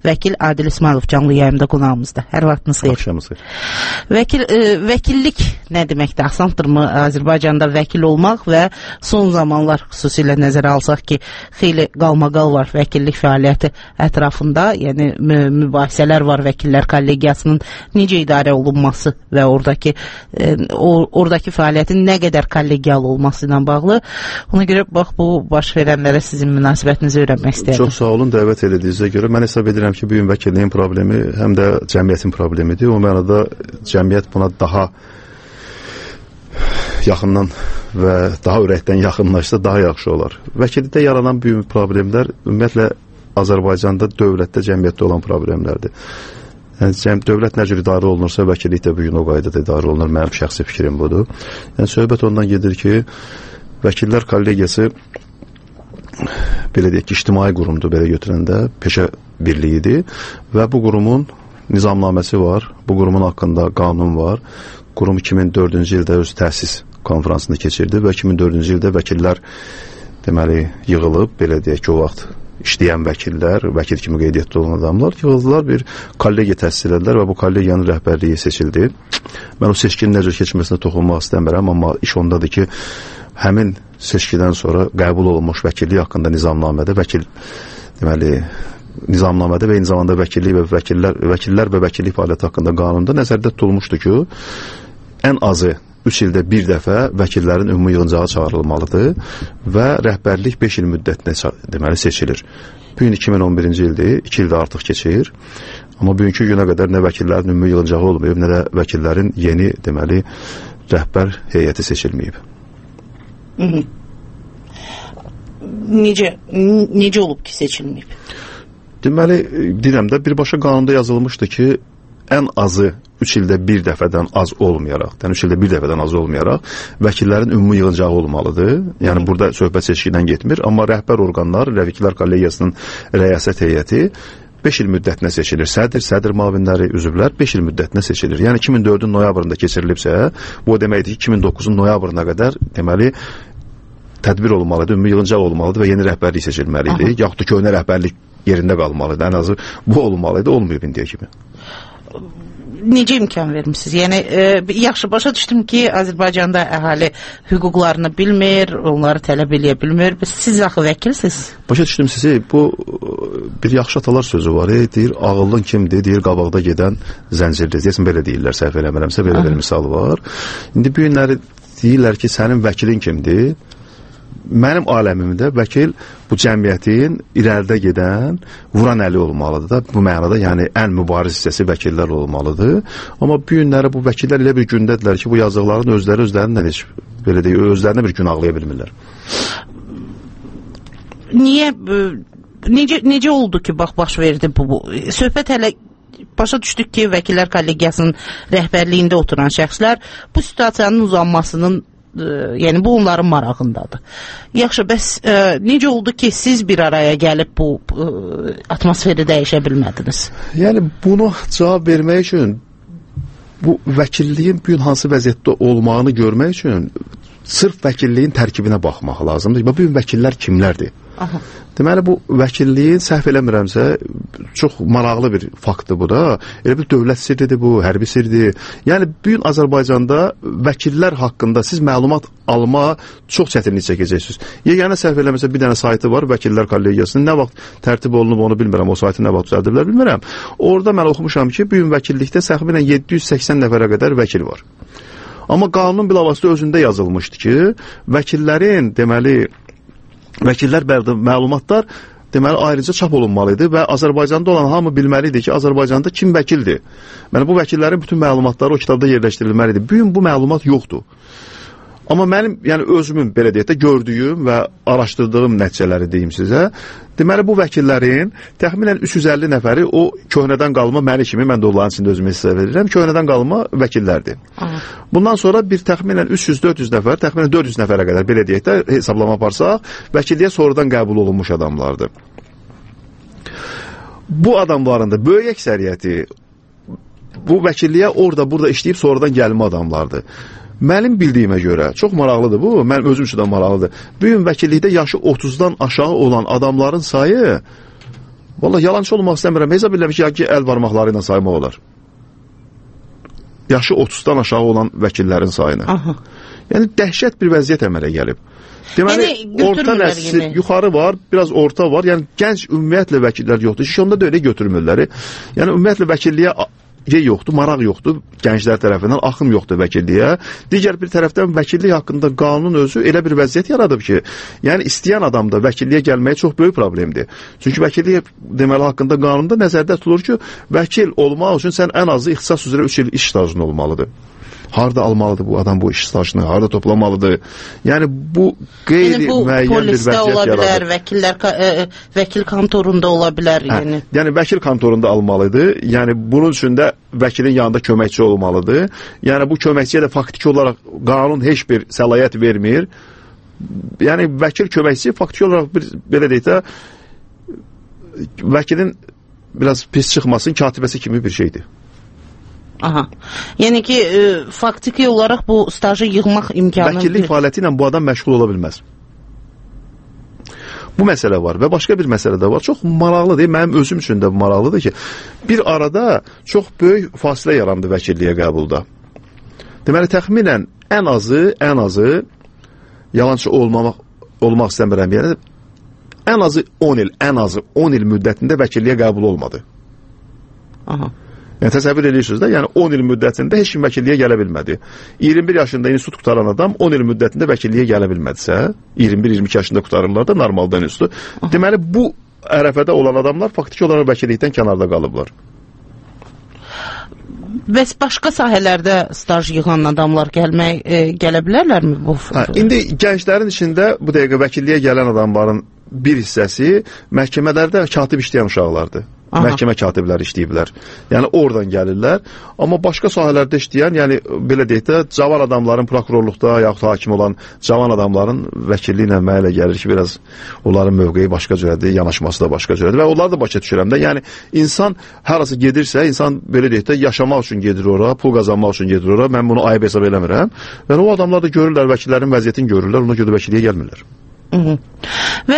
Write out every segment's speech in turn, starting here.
vəkil Adil İsmailov canlı yayımda qonağımızda. Hər vaxtınız xeyir. Axşamınız xeyir. Vəkillik nə deməkdir? Asandır-mı Azərbaycanda vəkil olmaq və son zamanlar xüsusilə nəzərə alsaq ki, xeyli qalmaqal var vəkillik fəaliyyəti ətrafında, yəni mübahisələr var vəkillər kollegiyasının necə idarə olunması və oradakı fəaliyyətin nə qədər kollegial olması ilə bağlı. Ona görə bax bu baş verənlərə sizin münasibətinizi öyrənmək istəyirəm. Çox sağ olun dəvət elədiyinizə görə. Mən hesab edirəm ki, bu gün vəkilliyin problemi həm də cəmiyyətin problemidir. O mənada cəmiyyət buna daha yaxından və daha ürəkdən yaxınlaşsa daha yaxşı olar. Vəkillikdə yaranan böyük problemlər ümumiyyətlə Azərbaycanda dövlətdə, cəmiyyətdə olan problemlərdir. Yəni, dövlət nə cür idarə olunursa, vəkillik də bugün o qaydada idarə olunur. Mənim şəxsi fikrim budur. Yəni, söhbət ondan gedir ki, vəkillər kollegiyası belə deyək ki, ictimai qurumdur, belə götürəndə, peşə birliyidir və bu qurumun nizamnaməsi var, bu qurumun haqqında qanun var. Qurum 2004-cü ildə öz təsis konferansını keçirdi və 2004-cü ildə vəkillər deməli yığılıb, belə deyək ki, o vaxt işləyən vəkillər, vəkil kimi qeydiyyatda olan adamlar yığıldılar, bir kollegiya təsis edildilər və bu kollegiyanın rəhbərliyi seçildi. Mən o seçkinin necə keçməsinə toxunmaq istəmirəm, amma iş ondadır ki, həmin seçkidən sonra qəbul olunmuş vəkillik haqqında nizamnamədə vəkil deməli nizamnamədə və eyni zamanda vəkillik və vəkillər və vəkillik fəaliyyəti haqqında qanunda nəzərdə tutulmuşdu ki, ən azı 3 ildə bir dəfə vəkillərin ümumi yığıncağı çağırılmalıdır və rəhbərlik 5 il müddətinə deməli seçilir. Bu gün 2011-ci ildir, 2 ildə artıq keçir. Amma bugünkü günə qədər nə vəkillərin ümumi yığıncağı olmayıb, nə də vəkillərin yeni deməli rəhbər heyəti seçilməyib. Necə olub ki, seçilməyib? Deməli, deyirəm də, birbaşa qanunda yazılmışdı ki, ən azı 3 ildə bir dəfədən az olmayaraq, yəni 3 ildə bir dəfədən az olmayaraq, vəkillərin ümumi yığıncağı olmalıdır. Yəni, burada söhbət seçkidən getmir, amma rəhbər orqanlar, Vəkillər Kollegiyasının rəyasət heyəti 5 il müddətinə seçilir. Sədr müavinləri, üzvlər 5 il müddətinə seçilir. Yəni, 2004-ün noyabrında keçirilibsə, bu deməkdir ki, 2009-un noyabrına qədər, deməli, tədbir olmalıdır, ümumi yığıncaq olmalıdır və yeni rəhbərlik seçilməlidir. Yaxud da köhnə rəhbərlik yerində qalmalıdır. Ən azı bu olmalıydı, olmayıb indiyə kimi. Necə imkan vermişsiniz? Yəni, yaxşı, başa düşdüm ki, Azərbaycanda əhali hüquqlarını bilmir, onları tələb eləyə bilmir. Siz axı vəkilsiniz? Başa düşdüm sizi. Bu, bir yaxşı atalar sözü var. Deyir, ağıllın kimdir? Deyir, qabaqda gedən zəncirdir. Deyəsin, belə deyirlər, səhv eləmirəmsə, belə bir misal var. İndi bu günləri deyirlər ki, sənin vəkilin kimdir? Mənim aləmimdə vəkil bu cəmiyyətin irəlidə gedən vuran əli olmalıdır da, bu mənada, yəni ən mübariz hissəsi vəkillər olmalıdır. Amma bu günləri bu vəkillər elə bir gündədirlər ki, bu yazıqların özlərindən heç, belə deyək, özlərinə bir gün ağlaya bilmirlər. Necə oldu ki, baş verdi bu? Söhbət hələ başa düşdük ki, Vəkillər Kollegiyasının rəhbərliyində oturan şəxslər bu situasiyanın uzanmasının yəni bu onların marağındadır. Yaxşı, bəs necə oldu ki, siz bir araya gəlib bu atmosferi dəyişə bilmədiniz? Yəni bunu cavab vermək üçün bu vəkilliyin bu gün hansı vəziyyətdə olmağını görmək üçün sırf vəkilliyin tərkibinə baxmaq lazımdır. Bu gün vəkillər kimlərdir? Aha. Deməli, bu vəkilliyin, səhv eləmirəmsə, çox maraqlı bir faktdır bu da. Elə bir dövlət sirridir bu, hərbi sirridir. Yəni, bu gün Azərbaycanda vəkillər haqqında siz məlumat alma çox çətinlik çəkəcəksiniz. Yeganə səhv eləmirəmsə, bir dənə saytı var, Vəkillər Kollegiyasının. Nə vaxt tərtib olunub, onu bilmirəm, o saytı nə vaxt düzəldiblər, bilmirəm. Orada mən oxumuşam ki, bu gün vəkillikdə təxminən 780 nəfərə qədər vəkil var. Amma qanunun bilavasitə özündə yazılmışdı ki, vəkillərin, deməli, vəkillər məlumatlar deməli ayrıca çap olunmalıdır və Azərbaycanda olan hamı bilməlidir ki, Azərbaycanda kim vəkildir. Yəni bu vəkillərin bütün məlumatları o kitabda yerləşdirilməlidir. Bu gün bu məlumat yoxdur. Amma mənim, yəni özümün belə deyək də gördüyüm və araşdırdığım nəticələri deyim sizə. Deməli bu vəkillərin təxminən 350 nəfəri o köhnədən qalma məni kimi, mən də onların içində özümü hesab edirəm, köhnədən qalma vəkillərdir. Bundan sonra bir təxminən 300-400 nəfər, təxminən 400 nəfərə qədər belə deyək də hesablama aparsaq, vəkilliyə sonradan qəbul olunmuş adamlardır. Bu adamların da böyük əksəriyyəti bu vəkilliyə orada-burada işləyib sonradan gəlmə adamlardır. Mənim bildiyimə görə, çox maraqlıdır bu, mənim özüm üçün də maraqlıdır. Bu gün vəkillikdə yaşı 30-dan aşağı olan adamların sayı Vallahi yalançı olmaq istəmirəm. Hesab edirəm ki, əl barmaqları ilə saymaq olar. Yaşı 30-dan aşağı olan vəkillərin sayını. Aha. Yəni dəhşət bir vəziyyət əmələ gəlib. Deməli, orta nəsil yuxarı var, biraz orta var. Yəni gənc ümumiyyətlə vəkillər yoxdur. Heç onda da elə götürmürlər. Yəni ümumiyyətlə vəkilliyə yoxdur, maraq yoxdur gənclər tərəfindən, axım yoxdur vəkilliyə. Digər bir tərəfdən vəkillik haqqında qanun özü elə bir vəziyyət yaradıb ki, yəni istəyən adam da vəkilliyə gəlməyə çox böyük problemdir. Çünki vəkillik deməli haqqında qanunda nəzərdə tutulur ki, vəkil olmaq üçün sən ən azı ixtisas üzrə 3 il iş stajın olmalıdır. Harda almalıdır bu adam bu iş stajını, harda toplamalıdır? Yəni bu qeyri-müəyyən bir vəziyyət ola bilər, vəkil kontorunda ola bilər. Yəni vəkil kontorunda almalıdır. Yəni bunun üçün də vəkilin yanında köməkçi olmalıdır. Yəni bu köməkçiyə də faktiki olaraq qanun heç bir səlahiyyət vermir. Yəni vəkil köməkçisi faktiki olaraq belə deyək də vəkilin biraz pis çıxmasın katibəsi kimi bir şeydir. Aha. Yəni ki, faktiki olaraq bu stajı yığmaq imkanı... Vəkillik fəaliyyəti ilə bu adam məşğul ola bilməz. Bu məsələ var və başqa bir məsələ də var. Çox maraqlıdır, mənim özüm üçün də maraqlıdır ki, bir arada çox böyük fasilə yarandı vəkilliyə qəbulda. Deməli, təxminən ən azı yalançı olmaq istəmirəm, yəni ən azı 10 il müddətində vəkilliyə qəbul olmadı. Aha. Yəni təsəvvür edirsiniz də, yəni 10 il müddətində heç kim vəkilliyə gələ bilmədi. 21 yaşında institut qutaran adam 10 il müddətində vəkilliyə gələ bilmədisə, 21-22 yaşında qutarırlar da normaldan üstü. Deməli, bu ərəfədə olan adamlar faktiki olaraq vəkillikdən kənarda qalıblar. Bəs başqa sahələrdə staj yığan adamlar gələ bilərlərmi bu? İndi gənclərin içində bu dəqiqə vəkilliyə gələn adamların bir hissəsi məhkəmələrdə katib işləyən uşaqlardır. Aha. Məhkəmə katibləri işləyiblər. Yəni oradan gəlirlər. Amma başqa sahələrdə işləyən, yəni belə deyək də, cavan adamların prokurorluqda yaxud hakim olan cavan adamların vəkilliklə mənə gəlir ki, biraz onların mövqeyi başqa cürədir, yanaşması da başqa cürədir və onları da başa düşürəm də. Yəni insan harası gedirsə, insan belə deyək də yaşamaq üçün gedir ora, pul qazanmaq üçün gedir ora. Mən bunu ayıb hesab eləmirəm. Və o adamlar da görürlər, vəkillərin vəziyyətini görürlər, ona görə vəkilliyə gəlmirlər. Və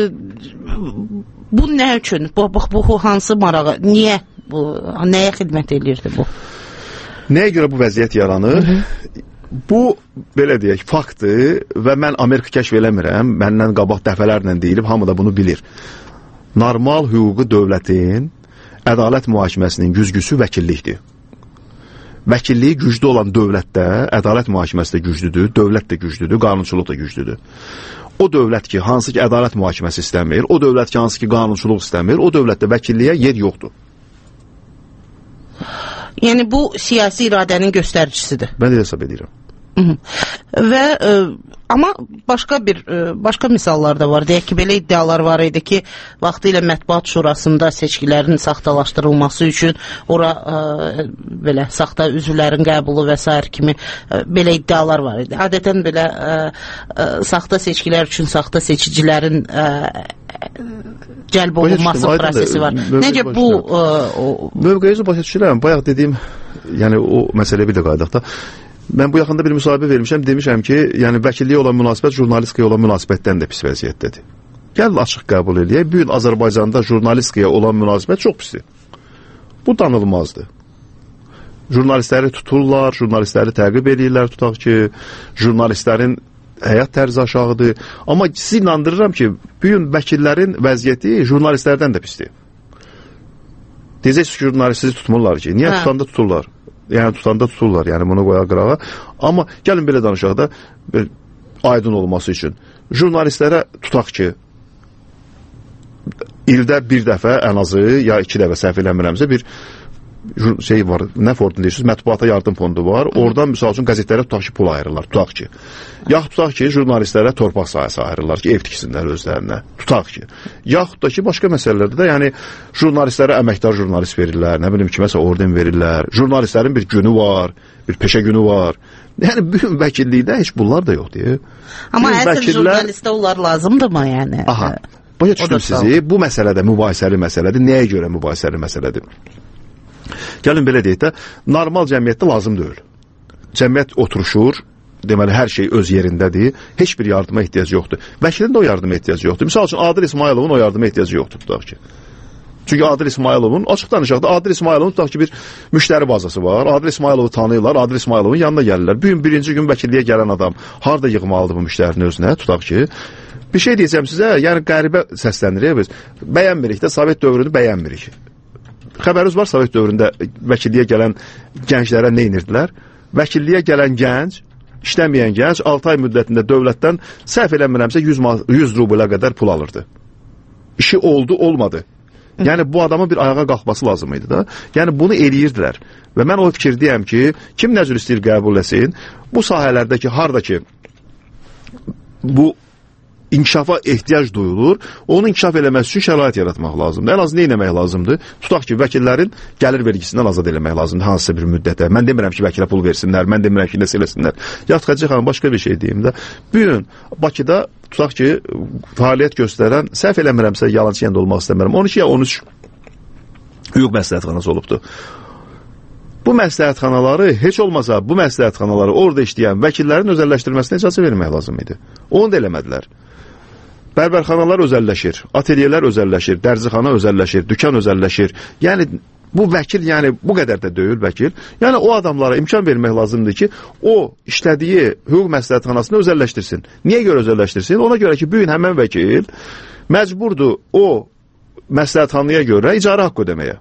bu nə üçün? Bu hansı marağı? Niyə? Nəyə xidmət edirdi bu? Nəyə görə bu vəziyyət yaranır? Bu, belə deyək, faktdır və mən Amerika kəşf eləmirəm. Məndən qabaq dəfələrlə deyilib, hamı da bunu bilir. Normal hüquqi dövlətin ədalət mühakiməsinin güzgüsü vəkillikdir. Vəkilliyi güclü olan dövlətdə ədalət mühakiməsi də güclüdür, dövlət də güclüdür, qanunçuluq da güclüdür. O dövlət ki, hansı ki ədalət mühakiməsi istəmir, o dövlət ki, hansı ki qanunçuluq istəmir, o dövlətdə vəkilliyə yer yoxdur. Yəni bu siyasi iradənin göstəricisidir. Mən də hesab edirəm. Və amma başqa misallar da var. Deyək ki, belə iddialar var idi ki, vaxtilə Mətbuat Şurasında seçkilərin saxtalaşdırılması üçün ora belə saxta üzvlərin qəbulu və s. kimi belə iddialar var idi. Adətən belə saxta seçkilər üçün saxta seçicilərin cəlb olunması prosesi var. Necə bu... Mövqeyinizi başa düşürəm. Bayaq dediyim, yəni o məsələyə bir də qaydaq da. Mən bu yaxında bir müsahibə vermişəm, demişəm ki, yəni vəkilliyə olan münasibət jurnalistikaya olan münasibətdən də pis vəziyyətdədir. Gəlin açıq qəbul edək. Bu gün Azərbaycanda jurnalistikaya olan münasibət çox pisdir. Bu danılmazdır. Jurnalistləri tuturlar, jurnalistləri təqib edirlər, tutaq ki, jurnalistlərin həyat tərzi aşağıdır. Amma sizi inandırıram ki, bu gün vəkillərin vəziyyəti jurnalistlərdən də pisdir. Deyəcəksiniz ki, jurnalisti tutmurlar ki, niyə tutanda tuturlar? Yəni tutanda tuturlar, yəni bunu qoya qırağa. Amma gəlin belə danışaq da, aydın olması üçün. Jurnalistlərə tutaq ki, ildə bir dəfə ən azı, ya 2 dəfə səhv eləmirəmsə, bir şey var, nə fondunu deyirsiniz, mətbuata yardım fondu var. Oradan, misal üçün, qəzetlərə tutaq ki, pul ayırırlar, tutaq ki. Yaxud tutaq ki, jurnalistlərə torpaq sahəsi ayırırlar ki, ev tiksinlər özlərinə, tutaq ki. Yaxud da ki, başqa məsələlərdə də, yəni, jurnalistlərə əməkdar jurnalist verirlər, nə bilim kiməsə orden verirlər, jurnalistlərin bir günü var, bir peşə günü var. Yəni, bütün vəkillikdə heç bunlar da yoxdur. Amma əsr jurnalistə onlar lazımdırmı, yəni? Aha, başa düşdüm sizi, bu məsələdə mübahisəli məsələdir, nəyə görə mübahisəli məsələdir? Gəlin belə deyək də, normal cəmiyyətdə lazım deyil. Cəmiyyət oturuşur, deməli, hər şey öz yerindədir, heç bir yardıma ehtiyac yoxdur. Vəkilin də o yardıma ehtiyac yoxdur. Misal üçün, Adil İsmayılovun o yardıma ehtiyacı yoxdur, tutaq ki. Çünki Adil İsmayılovun, açıq danışaq da, Adil İsmayılovun tutaq ki bir müştəri bazası var. Adil İsmayılovu tanıyırlar, Adil İsmayılovun yanına gəlirlər. Birinci gün vəkilliyə gələn adam harda yığmalıdır bu müştərinin özünə, tutaq ki. Bir şey deyəcəm sizə, yəni qəribə səslənirik biz. Bəyənmirik də, Sovet dövrünü bəyənmirik. Xəbəriniz var, Sovet dövründə vəkilliyə gələn gənclərə nə inirdilər? Vəkilliyə gələn gənc, işləməyən gənc 6 ay müddətində dövlətdən səhv eləmirəmsə 100 rublə qədər pul alırdı. İşi oldu, olmadı. Yəni bu adamın bir ayağa qalxması lazım idi da. Yəni bunu eləyirdilər. Və mən o fikirdəyəm ki, kim nə cür istəyir qəbul etsin, bu sahələrdəki harda ki bu inkişafa ehtiyac duyulur, onu inkişaf eləməsi üçün şərait yaratmaq lazımdır. Ən az nə etmək lazımdır? Tutaq ki, vəkillərin gəlir vergisindən azad eləmək lazımdır hansısa bir müddətə. Mən demirəm ki, vəkilə pul versinlər, mən demirəm ki, nəsə eləsinlər. Yatıqacı xanım, başqa bir şey deyim də. Bu gün Bakıda tutaq ki, fəaliyyət göstərən, səhv eləmirəmsə, yalançı yəndə olmaq istəmirəm, 12 ya 13 hüquq məsləhətxanası olubdur. Bu məsləhətxanaları, heç olmasa bu məsləhətxanaları orada işləyən vəkillərin özəlləşdirməsinə icazə vermək lazım idi. Onu da eləmədilər. Bərbərxanalar özəlləşir, atelyelər özəlləşir, dərzixana özəlləşir, dükan özəlləşir. Yəni bu vəkil, yəni bu qədər də deyil vəkil. Yəni o adamlara imkan vermək lazımdır ki, o işlədiyi hüquq məsləhətxanasını özəlləşdirsin. Niyə görə özəlləşdirsin? Ona görə ki, bu gün həmən vəkil məcburdur o məsləhətxanaya görə icarə haqqı ödəməyə.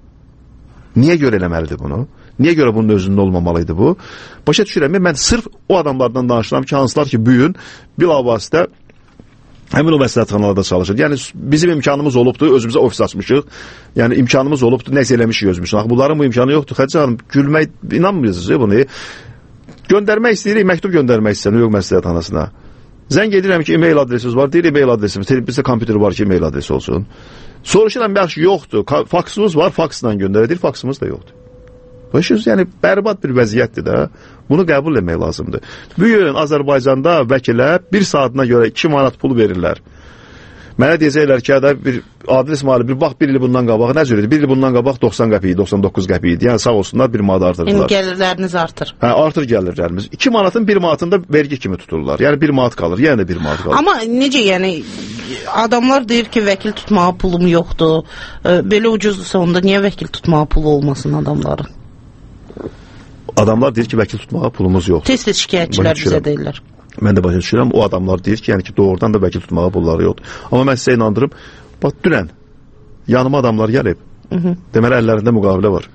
Niyə görə eləməlidir bunu? Niyə görə bunun özündə olmamalıydı bu? Başa düşürəm, mən sırf o adamlardan danışıram ki, hansılar ki, bu gün bilavasitə həmin o məsləhətxanalarda çalışır. Yəni bizim imkanımız olubdur, özümüzə ofis açmışıq. Yəni imkanımız olubdur, nəsə eləmişik özümüzün. Bunların bu imkanı yoxdur. Xədicə xanım, gülmək inanmırsınız bunu. Göndərmək istəyirik, məktub göndərmək istəyir hüquq məsləhətxanasına. Zəng edirəm ki, e-mail adresiniz var, deyir e-mail adresimiz, bizdə kompüter var ki, e-mail adresi olsun. Soruşuram, yaxşı, yoxdur, faksımız var, faksla göndərilir, faksımız da yoxdur. Başınız, yəni bərbad bir vəziyyətdir də, bunu qəbul etmək lazımdır. Bu gün Azərbaycanda vəkilə bir saatına görə 2 manat pul verirlər. Mənə deyəcəklər ki, bir Adil İsmayılov, bir bax, bir il bundan qabaq, nə cür idi? Bir il bundan qabaq 90 qəpiyi, 99 qəpiyi idi. Yəni sağ olsunlar, bir manat artırdılar. Yəni gəlirləriniz artır. Hə, artır gəlirlərimiz. 2 manatın 1 manatında vergi kimi tuturlar. Yəni 1 manat qalır, yəni də 1 manat qalır. Amma necə, yəni adamlar deyir ki, vəkil tutmağa pulum yoxdur. Belə ucuzdursa onda niyə vəkil tutmağa pulu olmasın adamların? Adamlar deyir ki, vəkil tutmağa pulumuz yoxdur. Tez-tez şikayətçilər bizə deyirlər. Mən də başa düşürəm, o adamlar deyir ki, yəni ki, doğrudan da vəkil tutmağa pulları yoxdur. Amma mən sizə inandırım, bax, dünən yanıma adamlar gəlib. Deməli, əllərində müqavilə var.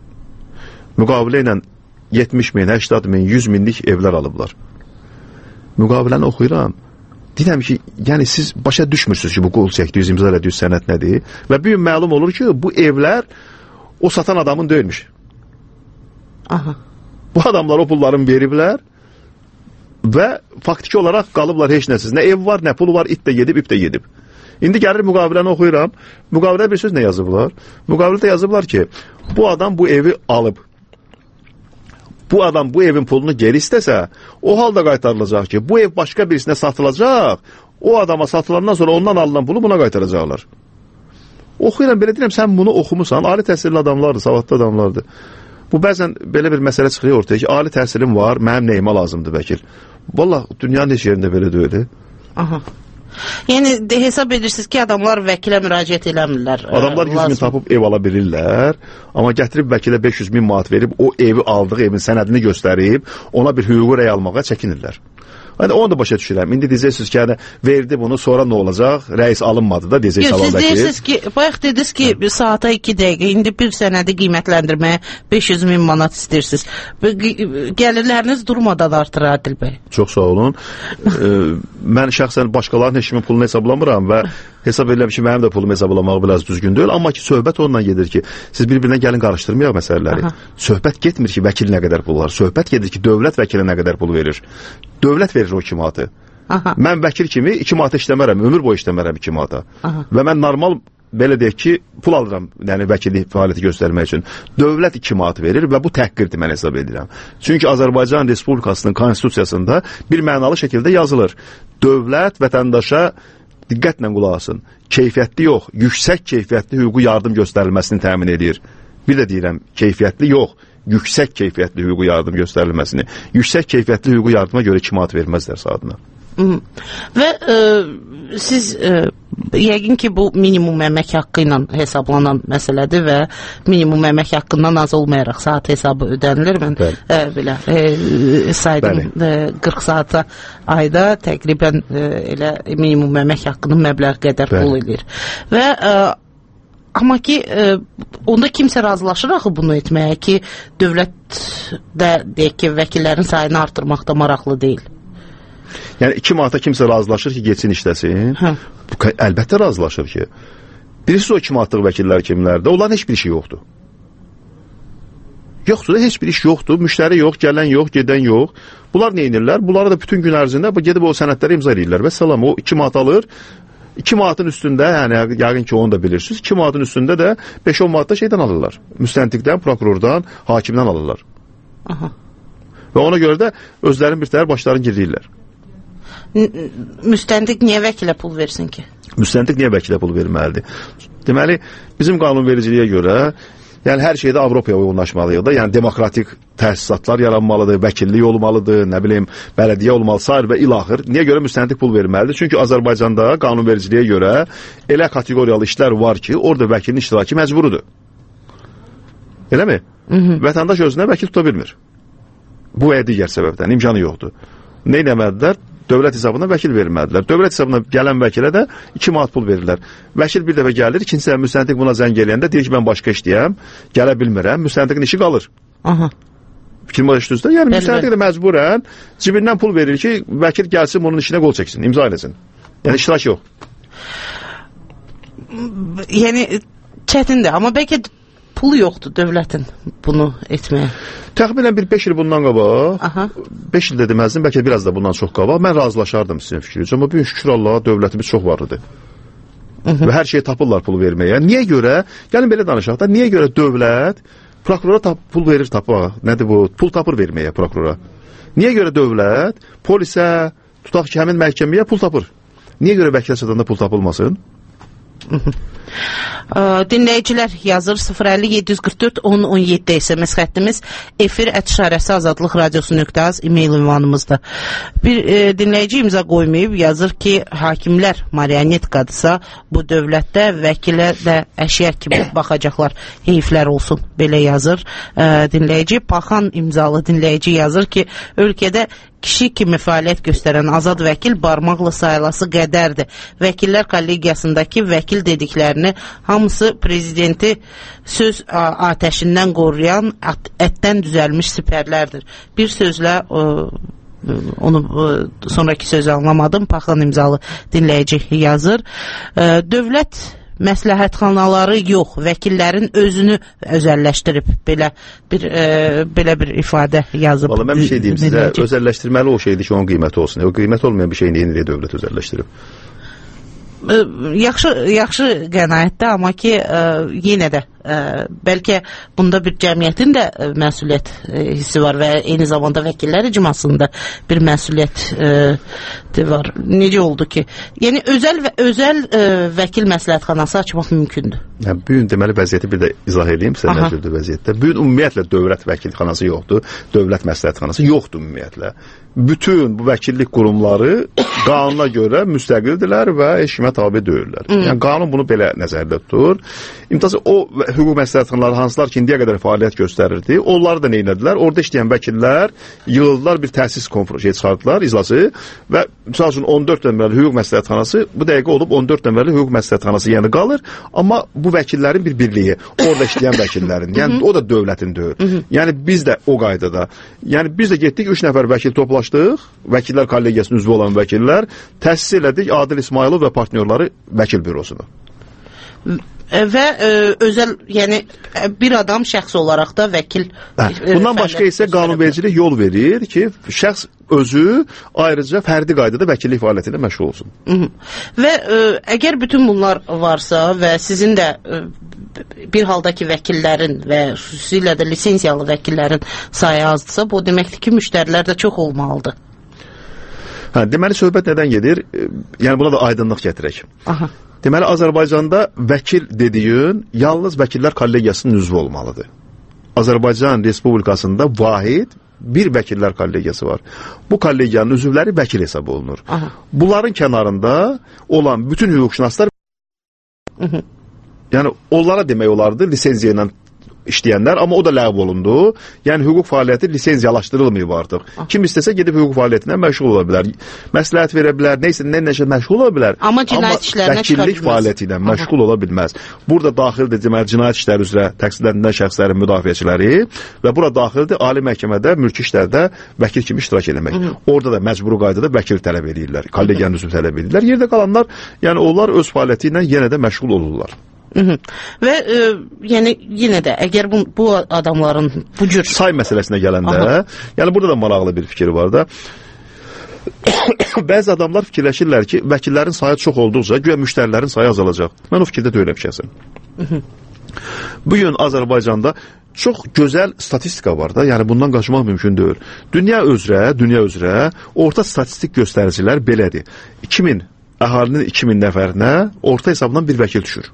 Müqavilə ilə 70 min, 80 min, 100 minlik evlər alıblar. Müqaviləni oxuyuram. Deyirəm ki, yəni siz başa düşmürsünüz ki, bu qol çəkdiyiniz, imza elədiyiniz sənət nədir? Və bir gün məlum olur ki, bu evlər o satan adamın deyilmiş. Aha. Bu adamlar o pullarını veriblər və faktiki olaraq qalıblar heç nəsiz. Nə ev var, nə pul var, it də gedib, ip də gedib. İndi gəlir müqaviləni oxuyuram. Müqavilə bir söz nə yazıblar? Müqavilədə yazıblar ki, bu adam bu evi alıb. Bu adam bu evin pulunu geri istəsə, o halda qaytarılacaq ki, bu ev başqa birisinə satılacaq. O adama satılandan sonra ondan alınan pulu buna qaytaracaqlar. Oxuyuram, belə deyirəm, sən bunu oxumusan, ali təhsilli adamlardır, savadlı adamlardır. Bu bəzən belə bir məsələ çıxıyor ortaya ki, ali təhsilim var, mənim nəyimə lazımdır vəkil. Vallahi dünyanın heç yerində belə deyil. Aha. Yəni hesab edirsiniz ki, adamlar vəkilə müraciət eləmirlər. Adamlar 100 min tapıb ev ala bilirlər, amma gətirib vəkilə 500 min manat verib, o evi aldığı evin sənədini göstərib, ona bir hüquqi rəy almağa çəkinirlər. Yəni onu da başa düşürəm. İndi deyəcəksiniz ki, yəni verdi bunu, sonra nə olacaq? Rəis alınmadı da deyəcək savaldakı. Siz deyirsiniz ki, bayaq dediniz ki, saata 2 dəqiqə, indi bir sənədi qiymətləndirməyə 500 min manat istəyirsiniz. Gəlirləriniz durmadan artır Adil bəy. Çox sağ olun. Mən şəxsən başqalarının heç kimin pulunu hesablamıram və hesab edirəm ki, mənim də pulumu hesablamağı biraz düzgün deyil. Amma ki, söhbət onunla gedir ki, siz bir-birinə gəlin qarışdırmayaq məsələləri. Aha. Söhbət getmir ki, vəkil nə qədər pul var. Söhbət gedir ki, dövlət vəkilə nə qədər pul verir. Dövlət verir o 2 manatı. Aha. Mən vəkil kimi 2 manata işləmərəm, ömür boyu işləmərəm 2 manata. Aha. Və mən normal, belə deyək ki, pul alıram, yəni vəkillik fəaliyyəti göstərmək üçün. Dövlət 2 manat verir və bu təhqirdir, mən hesab edirəm. Çünki Azərbaycan Respublikasının konstitusiyasında bir mənalı şəkildə yazılır. Dövlət vətəndaşa diqqətlə qulaq asın. Keyfiyyətli yox, yüksək keyfiyyətli hüquqi yardım göstərilməsini təmin edir. Bir də deyirəm, keyfiyyətli yox, yüksək keyfiyyətli hüquqi yardım göstərilməsini. Yüksək keyfiyyətli hüquqi yardıma görə 2 manat verməzlər saatına. Və siz Yəqin ki, bu minimum əmək haqqı ilə hesablanan məsələdir və minimum əmək haqqından az olmayaraq saat hesabı ödənilir. Mən belə saydım 40 saata ayda təqribən elə minimum əmək haqqının məbləği qədər pul edir. Və amma ki, onda kimsə razılaşır axı bunu etməyə ki, dövlət də deyək ki, vəkillərin sayını artırmaqda maraqlı deyil. Yəni 2 manata kimsə razılaşır ki, geçsin işləsin. Əlbəttə razılaşır ki. Birisi o 2 manatlıq vəkillər kimlərdə? Onların heç bir işi yoxdur. Yoxdur da, heç bir iş yoxdur. Müştəri yox, gələn yox, gedən yox. Bunlar nə edirlər? Bunları da bütün gün ərzində gedib o sənədləri imza edirlər. Və salam, o 2 manat alır. 2 manatın üstündə, yəni yəqin ki, onu da bilirsiniz, 2 manatın üstündə də 5-10 manat da şeydən alırlar. Müstəntiqdən, prokurordan, hakimdən alırlar. Aha. Və ona görə də özlərin bir təhər başlarını girirlər. Müstəntiq niyə vəkilə pul versin ki? Müstəntiq niyə vəkilə pul verməlidir? Deməli, bizim qanunvericiliyə görə, yəni hər şeydə Avropaya uyğunlaşmalıyıq da, yəni demokratik təsisatlar yaranmalıdır, vəkillik olmalıdır, nə bilim, bələdiyyə olmalı, sair və ilaxır. Niyə görə müstəntiq pul verməlidir? Çünki Azərbaycanda qanunvericiliyə görə elə kateqoriyalı işlər var ki, orada vəkilin iştirakı məcburudur. Eləmi? Vətəndaş özünə vəkil tuta bilmir. Bu və digər səbəbdən imkanı yoxdur. Nə eləmədilər? Dövlət hesabına vəkil vermədilər. Dövlət hesabına gələn vəkilə də 2 manat pul verirlər. Vəkil bir dəfə gəlir, ikinci dəfə müstəntiq buna zəng eləyəndə deyir ki, mən başqa işləyəm, gələ bilmirəm, müstəntiqin işi qalır. Aha. Fikrim başa düşdünüz? Yəni müstəntiq də məcburən cibindən pul verir ki, vəkil gəlsin, bunun işinə qol çəksin, imza eləsin. Yəni iştirak yox. Yəni çətindir, amma bəlkə pulu yoxdur dövlətin bunu etməyə. Təxminən bir 5 il bundan qabaq, 5 il də deməzdim, bəlkə biraz da bundan çox qabaq, mən razılaşardım sizin fikriniz. Amma bugün şükür Allaha dövlətimiz çox varlıdır. Və hər şeyi tapırlar pulu verməyə. Niyə görə? Gəlin belə danışaq da, niyə görə dövlət prokurora pul verir tapır? Nədir bu? Pul tapır verməyə prokurora. Niyə görə dövlət polisə, tutaq ki, həmin məhkəməyə pul tapır? Niyə görə vəkilə çatanda pul tapılmasın? Dinləyicilər yazır 050-744-10-17 SMS xəttimiz, efir @ Azadlıq Radiosu.az e-mail ünvanımızda. Bir dinləyici imza qoymayıb, yazır ki, hakimlər marionetkadırsa, bu dövlətdə vəkilə də əşya kimi baxacaqlar, heyflər olsun, belə yazır dinləyici. Paxan imzalı dinləyici yazır ki, ölkədə kişi kimi fəaliyyət göstərən azad vəkil barmaqla sayılası qədərdir. Vəkillər kollegiyasındakı vəkil dediklərini hamısı prezidenti söz atəşindən qoruyan ətdən düzəlmiş sipərlərdir. Bir sözlə onu sonraki sözü anlamadım. Paxan imzalı dinləyici yazır. Dövlət məsləhətxanaları yox, vəkillərin özünü özəlləşdirib belə bir ifadə yazıb. Vallahi mən bir şey deyim sizə, özəlləşdirməli o şeydir ki, onun qiyməti olsun. O qiymət olmayan bir şey niyə dövlət özəlləşdirib? Yaxşı qənaətdə, amma ki, yenə də bəlkə bunda bir cəmiyyətin də məsuliyyət hissi var və eyni zamanda vəkillər icmasında bir məsuliyyət var. Necə oldu ki? Yəni özəl vəkil məsləhətxanası açmaq mümkündür. Yəni bu gün deməli vəziyyəti bir də izah edeyim sizə nə cürdür vəziyyətdə. Bu gün ümumiyyətlə dövlət vəkilxanası yoxdur, dövlət məsləhətxanası yoxdur ümumiyyətlə. Bütün bu vəkillik qurumları qanuna görə müstəqildirlər və eşimə tabe deyirlər. Yəni qanun bunu belə nəzərdə tutur. İmtiyazı o hüquq məsləhətxanaları hansılar ki, indiyə qədər fəaliyyət göstərirdi, onları da neynədilər? Orada işləyən vəkillər yığıldılar, bir təsis konfransı çıxartdılar, iclası və misal üçün 14 nömrəli hüquq məsləhətxanası bu dəqiqə olub 14 nömrəli hüquq məsləhətxanası yəni qalır, amma bu vəkillərin bir birliyi, orada işləyən vəkillərin, yəni o da dövlətin deyil. Yəni biz də o qaydada, yəni biz də getdik 3 nəfər vəkil toplaşdıq, vəkillər kollegiyasının üzvü olan vəkillər, təsis elədik Adil İsmailov və partnyorları vəkil bürosunu. Və özəl, yəni bir adam şəxs olaraq da vəkil. Bundan başqa isə qanunvericilik yol verir ki, şəxs özü ayrıca fərdi qaydada vəkillik fəaliyyəti ilə məşğul olsun. Və əgər bütün bunlar varsa və sizin də bir halda ki, vəkillərin və xüsusilə də lisenziyalı vəkillərin sayı azdırsa, bu deməkdir ki, müştərilər də çox olmalıdır. Deməli, söhbət nədən gedir? Yəni buna da aydınlıq gətirək. Deməli, Azərbaycanda vəkil dediyin yalnız vəkillər kollegiyasının üzvü olmalıdır. Azərbaycan Respublikasında vahid bir vəkillər kollegiyası var. Bu kollegiyanın üzvləri vəkil hesab olunur. Bunların kənarında olan bütün hüquqşünaslar yəni onlara demək olardı lisenziya ilə işləyənlər, amma o da ləğv olundu. Yəni hüquq fəaliyyəti lisenziyalaşdırılmayıb artıq. Kim istəsə gedib hüquq fəaliyyətindən məşğul ola bilər. Məsləhət verə bilər, neysə məşğul ola bilər. Amma cinayət işlərinə vəkillik fəaliyyəti ilə məşğul ola bilməz. Burada daxildir deməli cinayət işləri üzrə təqsirləndirilən şəxslərin müdafiəçiləri və bura daxildir ali məhkəmədə mülki işlərdə vəkil kimi iştirak etmək. Orada da məcburi qaydada vəkil tələb edirlər. Kollegiyanın üzvü tələb edirlər. Yerdə qalanlar, yəni onlar öz fəaliyyəti ilə yenə də məşğul olurlar. Və yəni yenə də əgər bu adamların bu cür say məsələsinə gələndə, yəni burada da maraqlı bir fikir var da. Bəzi adamlar fikirləşirlər ki, vəkillərin sayı çox olduqca güya müştərilərin sayı azalacaq. Mən o fikirdə deyiləm şəxsən. Bu gün Azərbaycanda çox gözəl statistika var da, yəni bundan qaçmaq mümkün deyil. Dünya üzrə orta statistik göstəricilər belədir. Əhalinin 2000 nəfərinə orta hesabdan bir vəkil düşür.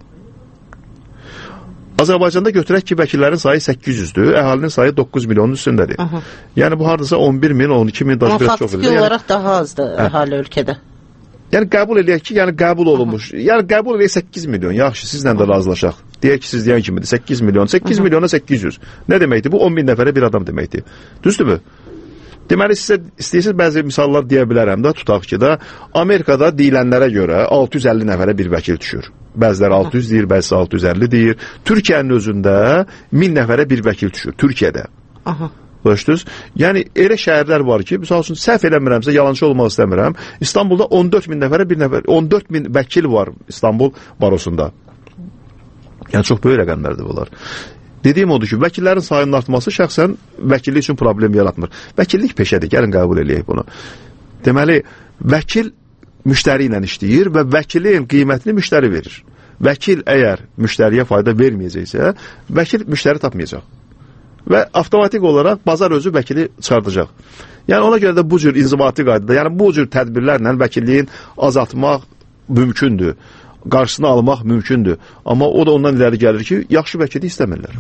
Azərbaycanda götürək ki, vəkillərin sayı 800-dür, əhalinin sayı 9 milyonun üstündədir. Yəni bu hardasa 11 min, 12 min daha biraz çox. Amma faktiki olaraq daha azdır əhali ölkədə. Yəni qəbul eləyək ki, yəni qəbul olunmuş. Yəni qəbul eləyək 8 milyon. Yaxşı, sizlə də razılaşaq. Deyək ki, siz deyən kimidir 8 milyon. 8 milyona 800. Nə deməkdir? Bu 10 min nəfərə bir adam deməkdir. Düzdürmü? Deməli, sizə istəyirsiniz bəzi misallar deyə bilərəm də, tutaq ki da, Amerikada deyilənlərə görə 650 nəfərə bir vəkil düşür. Bəziləri 600 deyir, bəzisi 650 deyir. Türkiyənin özündə 1000 nəfərə bir vəkil düşür. Türkiyədə. Başdınız? Yəni, elə şəhərlər var ki, misal üçün, səhv eləmirəmsə, yalancı olmaq istəmirəm, İstanbulda 14 min nəfərə bir nəfər, 14 min vəkil var İstanbul barosunda. Yəni, çox böyük rəqəmlərdir bunlar. Dediyim odur ki, vəkillərin sayının artması şəxsən vəkillik üçün problem yaratmır. Vəkillik peşədir, gəlin qəbul eləyək bunu. Deməli, vəkil müştəri ilə işləyir və vəkilin qiymətini müştəri verir. Vəkil əgər müştəriyə fayda verməyəcəksə, vəkil müştəri tapmayacaq. Və avtomatik olaraq bazar özü vəkili çıxardacaq. Yəni ona görə də bu cür inzibati qaydada, yəni bu cür tədbirlərlə vəkilliyin azaltmaq mümkündür. Qarşısını almaq mümkündür. Amma o da ondan iləri gəlir ki, yaxşı vəkili istəmirlər.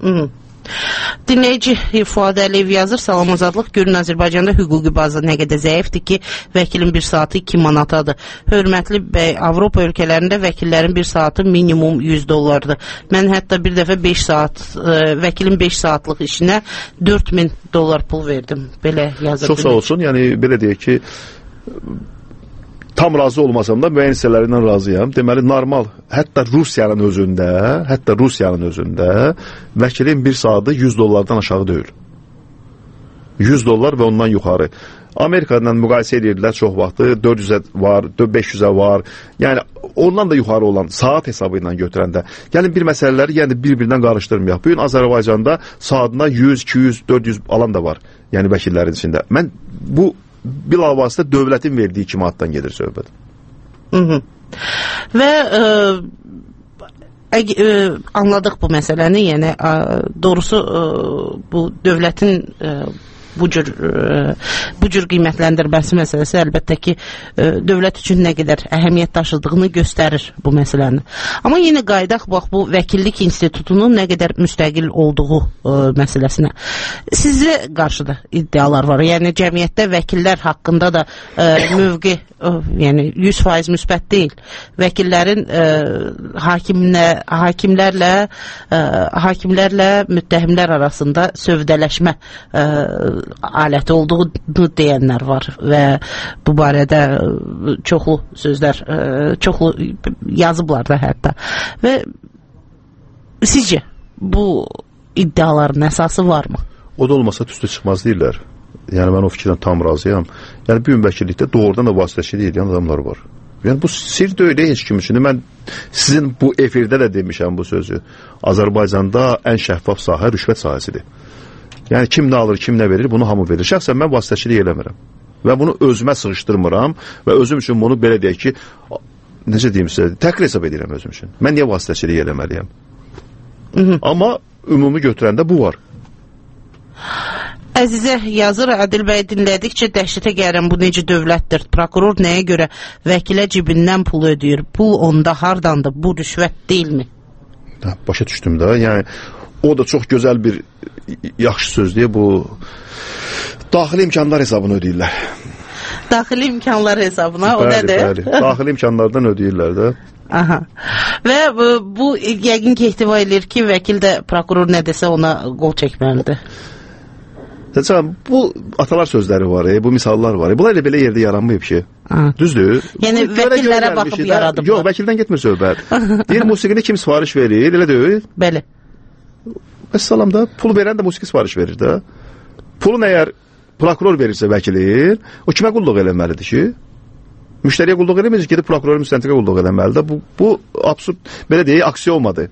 Dinləyici Fuad Əliyev yazır, salam azadlıq, görün Azərbaycanda hüquqi bazı nə qədər zəifdir ki, vəkilin bir saatı 2 manatadır. Hörmətli bəy, Avropa ölkələrində vəkillərin bir saatı minimum $100-dır. Mən hətta bir dəfə 5 saat, vəkilin 5 saatlıq işinə $4000 pul verdim. Belə yazır. Çox sağ olsun, yəni belə deyək ki, tam razı olmasam da müəyyən hissələrindən razıyam. Deməli, normal, hətta Rusiyanın özündə vəkilin bir saatı $100-dan aşağı deyil. $100 və ondan yuxarı. Amerikadan müqayisə edirlər çox vaxtı, 400-ə var, 500-ə var. Yəni, ondan da yuxarı olan saat hesabı ilə götürəndə. Gəlin, bir məsələləri yəni bir-birindən qarışdırmayaq. Bugün Azərbaycanda saatına 100, 200, 400 alan da var. Yəni, vəkillərin içində. Mən bu bilavasitə dövlətin verdiyi 2 manatdan gedir söhbət. Və anladıq bu məsələni, yəni doğrusu bu dövlətin bu cür qiymətləndirməsi məsələsi əlbəttə ki, dövlət üçün nə qədər əhəmiyyət daşıdığını göstərir bu məsələni. Amma yenə qaydaq, bax, bu vəkillik institutunun nə qədər müstəqil olduğu məsələsinə. Sizə qarşı da iddialar var. Yəni, cəmiyyətdə vəkillər haqqında da mövqe, yəni 100% müsbət deyil. Vəkillərin hakimlərlə müttəhimlər arasında sövdələşmə aləti olduğunu deyənlər var və bu barədə çoxlu sözlər, çoxlu yazıblar da hətta. Və sizcə bu iddiaların əsası varmı? O da olmasa tüstü çıxmaz deyirlər. Yəni mən o fikirdən tam razıyam. Yəni bir vəkillikdə doğrudan da vasitəçilik edən adamlar var. Yəni bu sir deyil heç kim üçün. Mən sizin bu efirdə də demişəm bu sözü. Azərbaycanda ən şəffaf sahə rüşvət sahəsidir. Yəni kim nə alır, kim nə verir, bunu hamı verir. Şəxsən mən vasitəçilik eləmirəm. Və bunu özümə sığışdırmıram və özüm üçün bunu belə deyək ki, necə deyim sizə, təhqir hesab edirəm özüm üçün. Mən niyə vasitəçilik eləməliyəm? Amma ümumi götürəndə bu var. Əzizə yazır, Ədil bəy dinlədikcə dəhşətə gəlirəm, bu necə dövlətdir? Prokuror nəyə görə vəkilə cibindən pul ödəyir? Pul onda hardandır? Bu rüşvət deyilmi? Başa düşdüm də, yəni o da çox gözəl bir yaxşı sözdür. Bu daxili imkanlar hesabını ödəyirlər. Daxili imkanlar hesabına, o nədir? Bəli, daxili imkanlardan ödəyirlər də. Aha. Və bu yəqin ki, ehtiva edir ki, vəkil də prokuror nə desə ona qol çəkməlidir. Bu atalar sözləri var, bu misallar var. Bunlar elə belə yerdə yaranmayıb ki. Düzdür? Yəni vəkillərə baxıb yaradıblar. Yox, vəkildən getmir söhbət. Deyir, musiqini kim sifariş verir, elə deyil? Bəli. Əssalam da, pul verən də musiqi sifariş verir də. Pulun əgər prokuror verirsə vəkilin, o kimə qulluq eləməlidir ki? Müştəriyə qulluq eləməyəcək, gedib prokurorun müstəntiqə qulluq eləməlidir. Bu absurd, belə deyək, aksiya olmadı.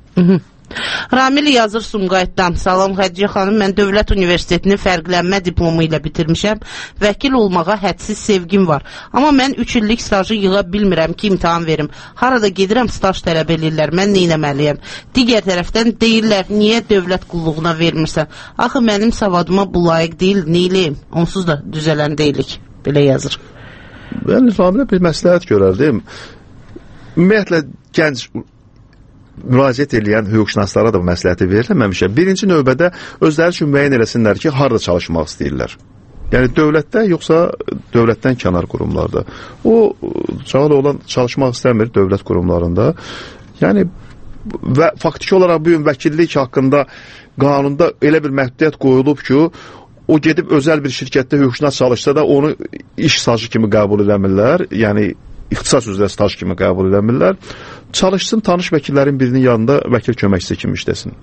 Ramil yazır Sumqayıtdan. Salam Xədicə xanım, mən Dövlət Universitetini fərqlənmə diplomu ilə bitirmişəm. Vəkil olmağa hədsiz sevgim var. Amma mən 3 illik stajı yığa bilmirəm ki, imtahan verim. Harada gedirəm, staj tələb edirlər. Mən neynəməliyəm? Digər tərəfdən deyirlər, niyə dövlət qulluğuna vermirsən? Axı mənim savadıma bu layiq deyil, neyləyim? Onsuz da düzələn deyilik. Belə yazır. Mən Ramilə bir məsləhət görərdim. Ümumiyyətlə, gənc müraciət edən hüquqşünaslara da bu məsləhəti verilməmişəm. Birinci növbədə özləri üçün müəyyən eləsinlər ki, harada çalışmaq istəyirlər. Yəni dövlətdə, yoxsa dövlətdən kənar qurumlarda. O, cavan oğlan çalışmaq istəmir dövlət qurumlarında. Yəni, və faktiki olaraq bu gün vəkillik haqqında qanunda elə bir məhdudiyyət qoyulub ki, o gedib özəl bir şirkətdə hüquqşünas çalışsa da onu iş stajı kimi qəbul eləmirlər. Yəni, ixtisas üzrə staj kimi qəbul eləmirlər. Çalışsın, tanış vəkillərin birinin yanında vəkil köməkçisi kimi işləsin.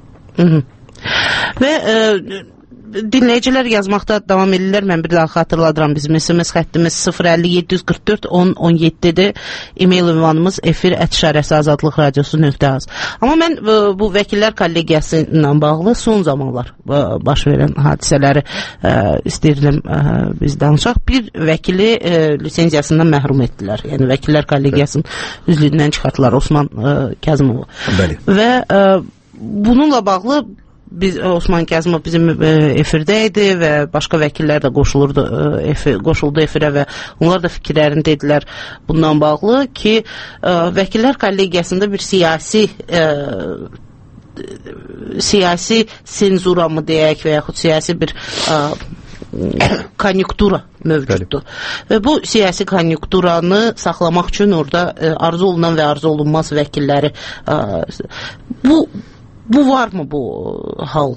Və dinləyicilər yazmaqda davam edirlər. Mən bir daha xatırladıram, bizim SMS xəttimiz 050-744-10-17-dir. E-mail ünvanımız efir@azadlıqradiosu.az. Amma mən bu vəkillər kollegiyası ilə bağlı son zamanlar baş verən hadisələri istəyirdim biz danışaq. Bir vəkili lisenziyasından məhrum etdilər. Yəni vəkillər kollegiyasının üzvlüyündən çıxartdılar, Osman Kazımov. Bəli. Və bununla bağlı Osman Kazımov bizim efirdə idi və başqa vəkillər də qoşuldu efirə və onlar da fikirlərini dedilər bundan bağlı ki, vəkillər kollegiyasında bir siyasi senzura mı deyək və yaxud siyasi bir konjunktura mövcuddur. Və bu siyasi konjunkturanı saxlamaq üçün orada arzu olunan və arzu olunmaz vəkilləri bu varmı bu hal?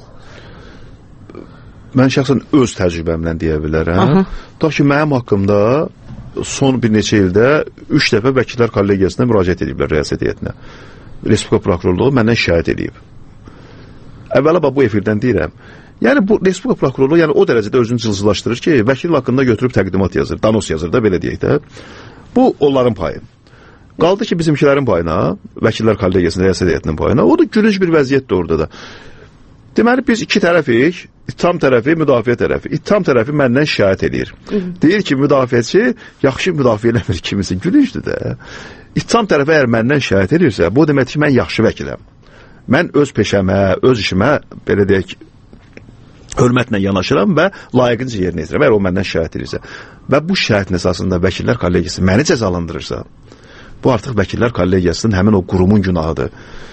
Mən şəxsən öz təcrübəmlə deyə bilərəm. Ta ki, mənim haqqımda son bir neçə ildə 3 dəfə vəkillər kollegiyasına müraciət ediblər rəyasət heyətinə. Respublika prokurorluğu məndən şikayət edib. Əvvəla bu efirdən deyirəm. Yəni bu Respublika prokurorluğu yəni o dərəcədə özünü cılızlaşdırır ki, vəkil haqqında götürüb təqdimat yazır, danos yazır da, belə deyək də. Bu onların payı. Qaldı ki, bizimkilərin payına, vəkillər kollegiyasının rəyasət heyətinin payına, o da gülünc bir vəziyyətdir orada da. Deməli, biz iki tərəfik, ittiham tərəfi, müdafiə tərəfi. İttiham tərəfi məndən şikayət edir. Deyir ki, müdafiəçi yaxşı müdafiə eləmir kimisi, gülüncdür də. İttiham tərəfi əgər məndən şikayət edirsə, bu demək ki, mən yaxşı vəkiləm. Mən öz peşəmə, öz işimə, belə deyək, hörmətlə yanaşıram və layiqincə yerinə yetirəm, əgər o məndən şikayət edirsə. Və bu şikayətin əsasında vəkillər kollegiyası məni cəzalandırırsa, bu artıq vəkillər kollegiyasının həmin o qurumun günahıdır.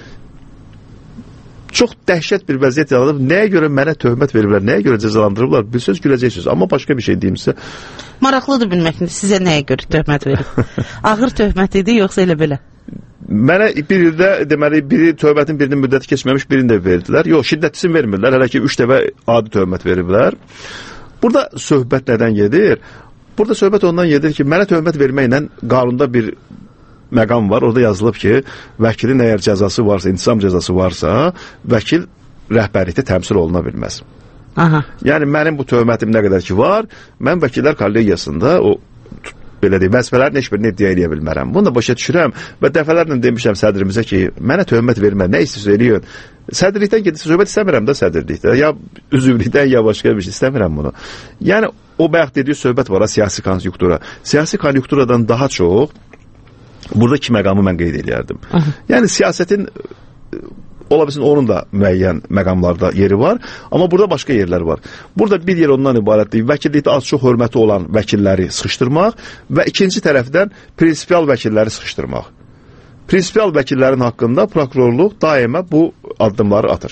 Çox dəhşət bir vəziyyət yaradıb. Nəyə görə mənə töhmət veriblər, nəyə görə cəzalandırıblar? Bir söz güləcəksiniz. Amma başqa bir şey deyim sizə. Maraqlıdır bilmək, sizə nəyə görə töhmət verib? Ağır töhmət idi, yoxsa elə belə? Mənə bir ildə, deməli, töhmətin birinin müddəti keçməmiş, birini də verdilər. Yox, şiddətlisini vermirlər. Hələ ki, 3 dəfə adi töhmət veriblər. Burada söhbət nədən gedir? Burada söhbət ondan gedir ki, mənə töhmət verməklə qanunda bir məqam var, orada yazılıb ki, vəkilin əgər cəzası varsa, intisam cəzası varsa, vəkil rəhbərlikdə təmsil oluna bilməz. Yəni, mənim bu töhmətim nə qədər ki var, mən vəkillər kollegiyasında o, belə deyim, vəzifələrin heç birini iddia edə bilmərəm. Bunu da başa düşürəm və dəfələrlə demişəm sədrimizə ki, mənə töhmət vermə, nə istəyirsə eləyin. Sədrlikdən gedirsə, söhbət istəmirəm da sədrlikdə, ya üzvlükdən, ya başqa bir şey istəmirəm bunu. Yəni, o bayaq dediyi söhbət var, siyasi konjunktura. Siyasi konjunkturadan daha çox burada iki məqamı mən qeyd edərdim. Yəni, siyasətin ola bilsin, onun da müəyyən məqamlarda yeri var, amma burada başqa yerlər var. Burada bir yer ondan ibarətdir, vəkillikdə az çox hörməti olan vəkilləri sıxışdırmaq və ikinci tərəfdən prinsipial vəkilləri sıxışdırmaq. Prinsipial vəkillərin haqqında prokurorluq daima bu addımları atır.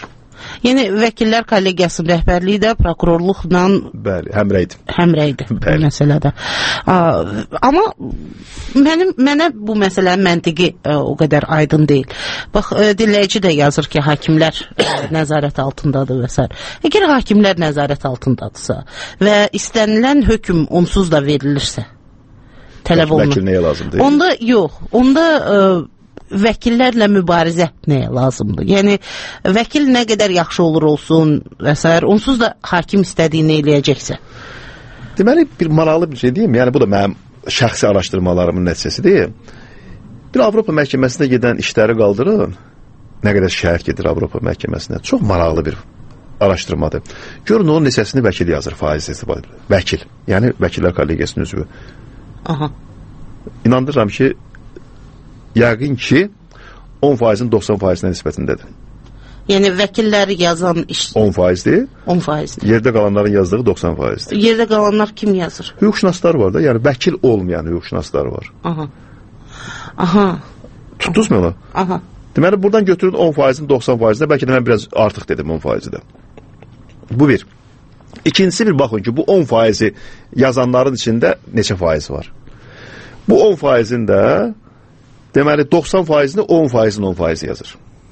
Yəni vəkillər kollegiyasının rəhbərliyi də prokurorluqla bəli, həmrəydir bu məsələdə. Amma mənə bu məsələnin məntiqi o qədər aydın deyil. Bax, dinləyici də yazır ki, hakimlər nəzarət altındadır və s. Əgər hakimlər nəzarət altındadırsa və istənilən hökm onsuz da verilirsə, tələb olunur. Vəkil nəyə lazımdır? Onda vəkillərlə mübarizə nəyə lazımdır? Yəni, vəkil nə qədər yaxşı olur olsun və s. onsuz da hakim istədiyini eləyəcəksə. Deməli, bir maraqlı bir şey deyim. Yəni, bu da mənim şəxsi araşdırmalarımın nəticəsidir. Bir Avropa məhkəməsinə gedən işləri qaldırın. Nə qədər şəhər gedir Avropa məhkəməsinə. Çox maraqlı bir araşdırmadır. Görün, onun neçəsini vəkil yazır faiz etibarı. Vəkil. Yəni, vəkillər kollegiyasının üzvü. Aha. İnandırıram ki, yəqin ki 10%-in 90%-nə nisbətindədir. Yəni vəkillər yazan iş 10%-dir. 10%. Yerdə qalanların yazdığı 90%-dir. Yerdə qalanlar kim yazır? Hüquqşünaslar var da, yəni vəkil olmayan hüquqşünaslar var. Aha. Tutdunuz mu onu? Aha. Deməli, buradan götürün 10%-in 90%-nə, bəlkə də mən biraz artıq dedim 10%-də. Bu bir. İkincisi bir baxın ki, bu 10%-i yazanların içində neçə faiz var? Bu 10%-in də deməli 90%-ni 10%-in 10% yazır.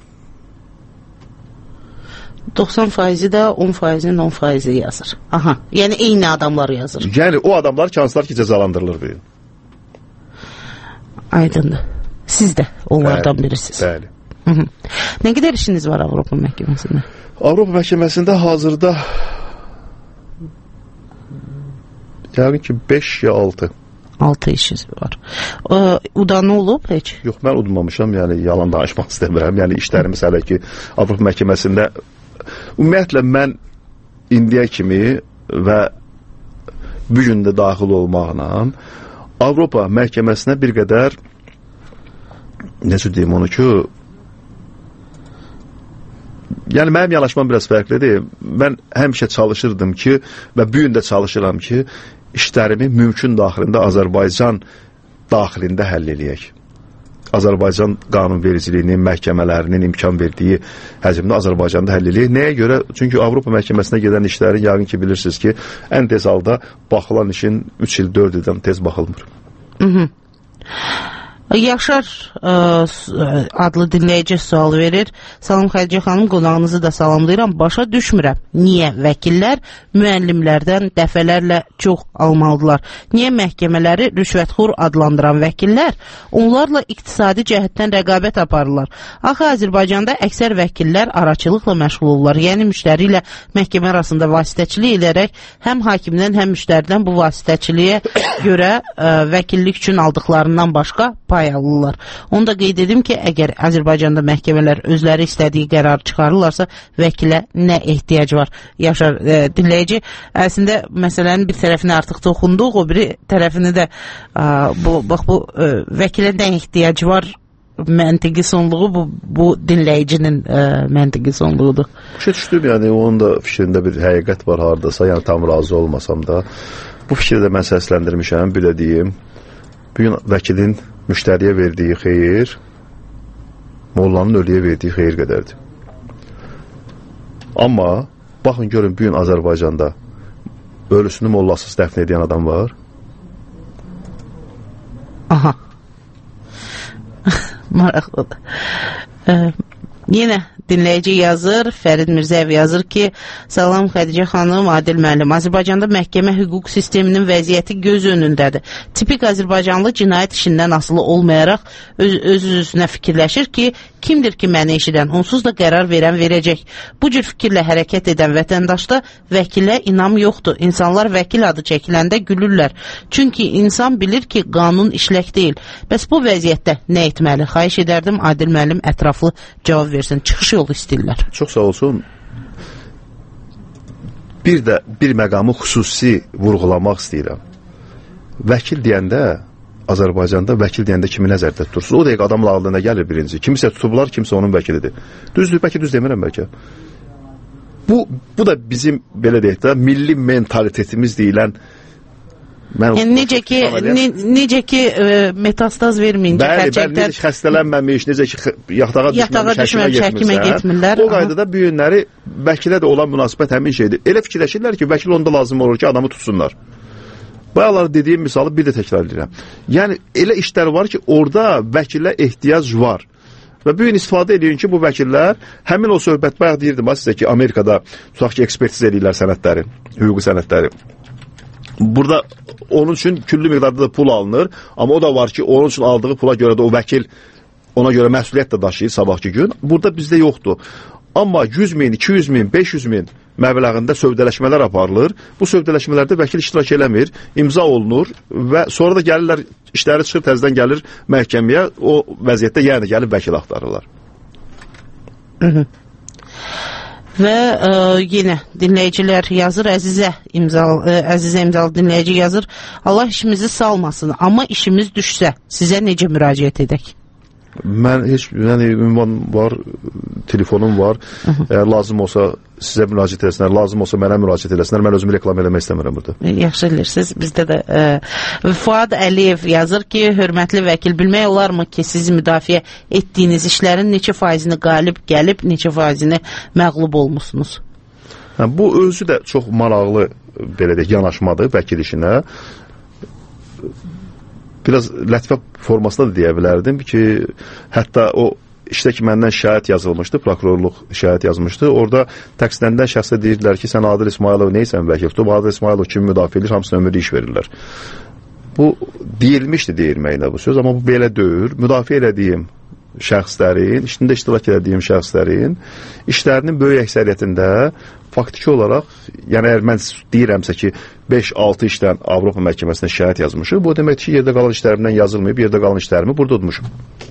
90%-i də 10%-in 10% yazır. Aha. Yəni eyni adamlar yazır. Yəni o adamlar kanslar ki cəzalandırılır bu gün. Aydındır. Siz də onlardan birisiniz. Bəli. Nə qədər işiniz var Avropa məhkəməsində? Avropa məhkəməsində hazırda yəqin ki 5 ya 6. 6 işiniz var. Udanı olub heç? Yox, mən udmamışam, yəni yalan danışmaq istəmirəm. Yəni işlərimiz hələ ki Avropa məhkəməsində ümumiyyətlə mən indiyə kimi və bu gün də daxil olmaqla Avropa məhkəməsinə bir qədər necə deyim onu ki, yəni mənim yanaşmam biraz fərqlidir. Mən həmişə çalışırdım ki və bu gün də çalışıram ki, işlərimi mümkün daxilində Azərbaycan daxilində həll eləyək. Azərbaycan qanunvericiliyinin, məhkəmələrinin imkan verdiyi həcmdə Azərbaycanda həll eləyək. Nəyə görə? Çünki Avropa məhkəməsinə gedən işlərin yəqin ki bilirsiniz ki, ən tez halda baxılan işin 3 il, 4 ildən tez baxılmır. Yaşar adlı dinləyici sual verir. Salam Xədicə xanım, qonağınızı da salamlayıram. Başa düşmürəm. Niyə vəkillər müəllimlərdən dəfələrlə çox almalıdırlar? Niyə məhkəmələri rüşvətxor adlandıran vəkillər onlarla iqtisadi cəhətdən rəqabət aparırlar? Axı Azərbaycanda əksər vəkillər araçılıqla məşğul olurlar. Yəni müştəri ilə məhkəmə arasında vasitəçilik edərək həm hakimdən, həm müştəridən bu vasitəçiliyə görə vəkillik üçün aldıqlarından başqa pay alırlar. Onu da qeyd edim ki, əgər Azərbaycanda məhkəmələr özləri istədiyi qərar çıxarırlarsa, vəkilə nə ehtiyac var? Yaşar dinləyici, əslində məsələnin bir tərəfini artıq toxunduq, o biri tərəfini də bu vəkilə nə ehtiyac var məntiqi sonluğu bu dinləyicinin məntiqi sonluğudur. Başa düşdüm, yəni onun da fikrində bir həqiqət var hardasa, yəni tam razı olmasam da. Bu fikri də mən səsləndirmişəm, belə deyim. Bugün vəkilin müştəriyə verdiyi xeyir mollanın ölüyə verdiyi xeyir qədərdir. Amma baxın görün, bugün Azərbaycanda ölüsünü mollasız dəfn edən adam var. Aha. Maraqlıdır. Yenə dinləyici yazır, Fərid Mirzəyev yazır ki, salam Xədicə xanım, Adil müəllim, Azərbaycanda məhkəmə hüquq sisteminin vəziyyəti göz önündədir. Tipik Azərbaycanlı cinayət işindən asılı olmayaraq öz-özünə fikirləşir ki, kimdir ki məni eşidən, onsuz da qərar verən verəcək. Bu cür fikirlə hərəkət edən vətəndaşda vəkilə inam yoxdur. İnsanlar vəkil adı çəkiləndə gülürlər. Çünki insan bilir ki, qanun işlək deyil. Bəs bu vəziyyətdə nə etməli? Xahiş edərdim, Adil müəllim ətraflı cavab versin. Çıxış yolu istəyirlər. Çox sağ olsun. Bir məqamı xüsusi vurğulamaq istəyirəm. Vəkil deyəndə, Azərbaycanda vəkil deyəndə kimi nəzərdə tutursunuz? O dəqiq adamın ağlına gəlir birinci. Kimisə tutublar, kimsə onun vəkilidir. Düzdür, bəlkə düz demirəm bəlkə. Bu da bizim, belə deyək də, milli mentalitetimiz deyilən Yəni necə ki metastaz verməyincə xərçənglər necə xəstələnməmiş, necə ki yatağa düşməmiş həkimə getmirlər. O qaydada bu günləri vəkilə də olan münasibət həmin şeydir. Elə fikirləşirlər ki, vəkil onda lazım olur ki, adamı tutsunlar. Bayaqlar dediyim misalı bir də təkrar edirəm. Yəni elə işlər var ki, orada vəkilə ehtiyac var. Və bu gün istifadə edilir ki, bu vəkillər həmin o söhbət bayaq deyirdim sizə ki, Amerikada tutaq ki, ekspertiz edirlər sənədləri, hüquqi sənədləri. Burada onun üçün küllü miqdarda da pul alınır, amma o da var ki, onun üçün aldığı pula görə də o vəkil ona görə məsuliyyət də daşıyır sabahki gün. Burada bizdə yoxdur. Amma 100 min, 200 min, 500 min məbləğində sövdələşmələr aparılır. Bu sövdələşmələrdə vəkil iştirak eləmir, imza olunur və sonra da gəlirlər, işləri çıxır, təzədən gəlir məhkəməyə, o vəziyyətdə yəni gəlib vəkil axtarırlar. Və yenə dinləyicilər yazır, Əzizə imzalı dinləyici yazır, Allah işimizi salmasın, amma işimiz düşsə, sizə necə müraciət edək? Mən yəni ünvan var, telefonum var. Əgər lazım olsa sizə müraciət eləsinlər, lazım olsa mənə müraciət eləsinlər. Mən özümü reklam eləmək istəmirəm burada. Yaxşı edirsiniz. Bizdə də Fuad Əliyev yazır ki, hörmətli vəkil, bilmək olarmı ki, siz müdafiə etdiyiniz işlərin neçə faizini qalib gəlib, neçə faizini məğlub olmusunuz? Bu özü də çox maraqlı belə deyək, yanaşmadır vəkil işinə. Biraz lətifə formasında da deyə bilərdim ki, hətta o işdə ki, məndən şikayət yazılmışdı, prokurorluq şikayət yazmışdı. Orada təqsirlənən şəxsə deyirdilər ki, sən Adil İsmailov neysən vəkil tutub, Adil İsmailov kimi müdafiə edir, hamısına ömürlük iş verirlər. Bu deyilmişdi deyilməklə bu söz, amma bu belə deyil. Müdafiə elədiyim şəxslərin, işində iştirak elədiyim şəxslərin işlərinin böyük əksəriyyətində faktiki olaraq, yəni əgər mən deyirəmsə ki, 5-6 işdən Avropa məhkəməsinə şikayət yazmışım, bu deməkdir ki, yerdə qalan işlərimdən yazılmayıb, yerdə qalan işlərimi burada tutmuşum.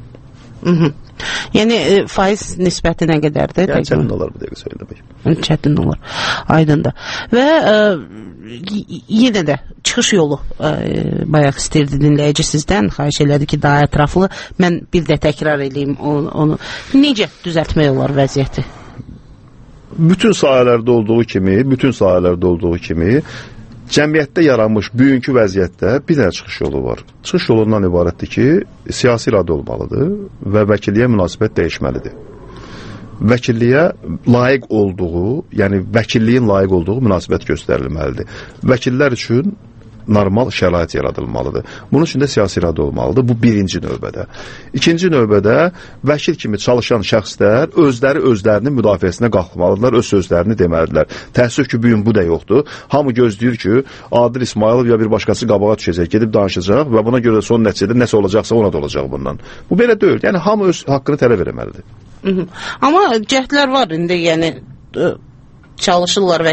Yəni faiz nisbəti nə qədərdir? Yəni çətin olar bu dəqiqə söyləmək. Çətin olar, aydındır. Və yenə də çıxış yolu bayaq istəyirdi dinləyici sizdən, xahiş elədi ki, daha ətraflı, mən bir də təkrar edeyim onu. Necə düzəltmək olar vəziyyəti? Bütün sahələrdə olduğu kimi, cəmiyyətdə yaranmış bugünkü vəziyyətdə bir dənə çıxış yolu var. Çıxış yolundan ibarətdir ki, siyasi iradə olmalıdır və vəkilliyə münasibət dəyişməlidir. Vəkilliyə layiq olduğu, yəni vəkilliyin layiq olduğu münasibət göstərilməlidir. Vəkillər üçün normal şərait yaradılmalıdır. Bunun üçün də siyasi iradə olmalıdır. Bu birinci növbədə. İkinci növbədə vəkil kimi çalışan şəxslər özlərinin müdafiəsinə qalxmalıdırlar, öz sözlərini deməlidirlər. Təəssüf ki, bugün bu da yoxdur. Hamı gözləyir ki, Adil İsmailov ya bir başqası qabağa düşəcək, gedib danışacaq və buna görə son nəticədə nəsə olacaqsa ona da olacaq bundan. Bu belə deyil. Yəni hamı öz haqqını tələb etməlidir. Amma cəhdlər var indi, yəni çalışırlar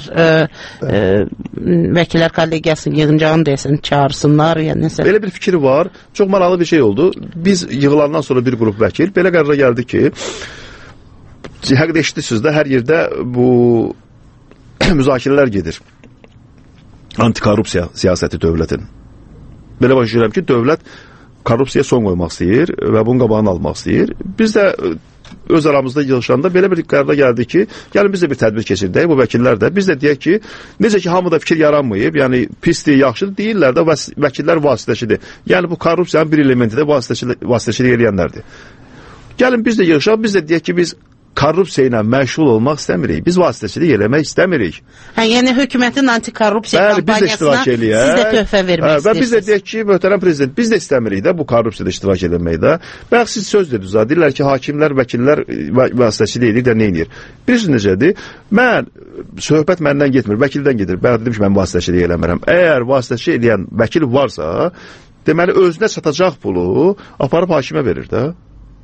vəkillər kollegiyasının yığıncağını desin, çağırsınlar, yəni nəsə. Belə bir fikir var. Çox maraqlı bir şey oldu. Biz yığılandan sonra bir qrup vəkil belə qərara gəldi ki, həqiqdə eşitirsiniz də, hər yerdə bu müzakirələr gedir. Antikorrupsiya siyasəti dövlətin. Belə başlayıram ki, dövlət korrupsiyaya son qoymaq istəyir və bunun qabağını almaq istəyir. Biz də öz aramızda yığışanda belə bir qərara gəldi ki, gəlin biz də bir tədbir keçirdək, bu vəkillər də. Biz də deyək ki, necə ki, hamıda fikir yaranmayıb, yəni pisdir, yaxşıdır, deyirlər də vəkillər vasitəçidir. Yəni bu korrupsiyanın bir elementi də vasitəçilik eləyənlərdir. Gəlin biz də yığışaq, biz də deyək ki, biz korrupsiya ilə məşğul olmaq istəmirik. Biz vasitəçilik eləmək istəmirik. Yəni hökumətin antikorrupsiya kampaniyasına siz də töhfə vermək istəyirsiniz. Və biz də deyək ki, möhtərəm prezident, biz də istəmirik də bu korrupsiyada iştirak etməkdə. Bayaq siz söz dediniz, deyirlər ki, hakimlər, vəkillər vasitəçilik edir də nə edir? Bilirsiniz necədir? Söhbət məndən getmir, vəkildən gedir. Bayaq dedim ki, mən vasitəçilik eləmirəm. Əgər vasitəçilik edən vəkil varsa, deməli özünə çatacaq pulu aparıb hakimə verir də.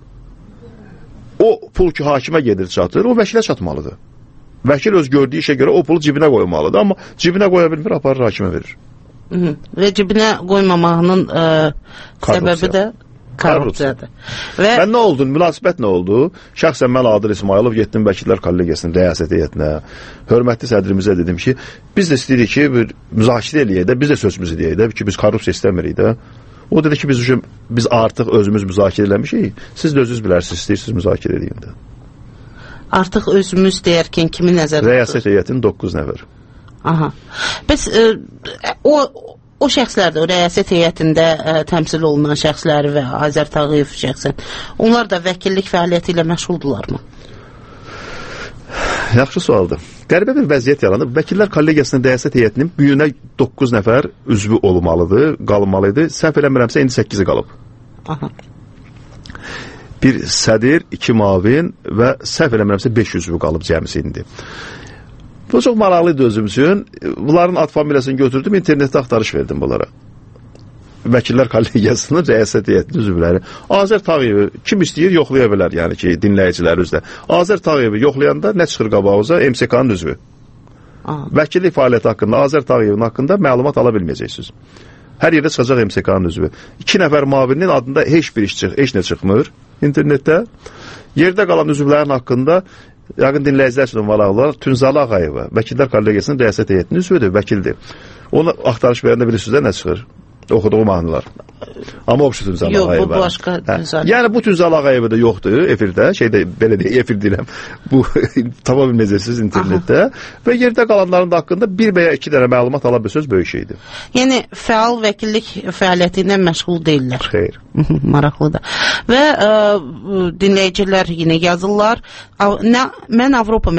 O pul ki, hakimə gedir, çatır, o vəkilə çatmalıdır. Vəkil öz gördüyü işə görə o pulu cibinə qoymalıdır, amma cibinə qoya bilmir, aparır, hakimə verir. Və cibinə qoymamağının səbəbi də korrupsiyadır. Və nə oldu, münasibət nə oldu? Şəxsən mən Adil İsmailov getdim vəkillər kollegiyasının rəyasət heyətinə, hörmətli sədrimizə dedim ki, biz də istəyirik ki, bir müzakirə eləyək də, biz də sözümüzü deyək də ki, biz korrupsiya istəmirik də. O dedi ki, biz artıq özümüz müzakirə eləmişik, siz də özünüz bilərsiniz, istəyirsiniz müzakirə edin də. Artıq özümüz deyərkən kimi nəzərdə tutur? Rəyasət heyətinin 9 nəfər. Aha. Bəs o o şəxslər də, o rəyasət heyətində təmsil olunan şəxslər və Azər Tağıyev şəxsən, onlar da vəkillik fəaliyyəti ilə məşğuldurlarmı? Yaxşı sualdır. Qəribə bir vəziyyət yaranıb. Vəkillər kollegiyasının rəyasət heyətinin büyünə 9 nəfər üzvü olmalıdır, qalmalıydı. Səhv eləmirəmsə, indi 8-i qalıb. Aha. Bir sədir, 2 mavin və səhv eləmirəmsə 5 üzvü qalıb cəmisi indi. Bu çox maraqlıydı özüm üçün. Bunların ad familiyasını götürdüm, internetdə axtarış verdim bunlara. Vəkillər kollegiyasının rəyasət heyətinin üzvləri. Azər Tağıyevi kim istəyir yoxlaya bilər, yəni ki, dinləyicilər üzrə. Azər Tağıyevi yoxlayanda nə çıxır qabağınıza? MSK-nın üzvü. Vəkillik fəaliyyəti haqqında, Azər Tağıyevin haqqında məlumat ala bilməyəcəksiniz. Hər yerdə çıxacaq MSK-nın üzvü. 2 nəfər mavinin adında heç bir iş heç nə çıxmır internetdə. Yerdə qalan üzvlərin haqqında yəqin dinləyicilər üçün maraqlılar. Tünzalı Ağayeva, Vəkillər kollegiyasının rəyasət heyətinin üzvüdür, vəkildir. Onu axtarış verəndə bilirsiniz nə çıxır? Oxuduğu mahnılar. Amma o Tünzalı Ağayeva. Yox, bu başqa Tünzalı. Yəni bu Tünzalı Ağayeva da yoxdur efirdə, belə deyək, efir deyirəm. Bu tapa bilməyəcəksiniz internetdə və yerdə qalanların da haqqında 1 və ya 2 dənə məlumat ala bilsəz böyük şeydir. Yəni fəal vəkillik fəaliyyəti ilə məşğul deyillər. Xeyr. Maraqlıdır. Və dinləyicilər yenə yazırlar. Mən Avropa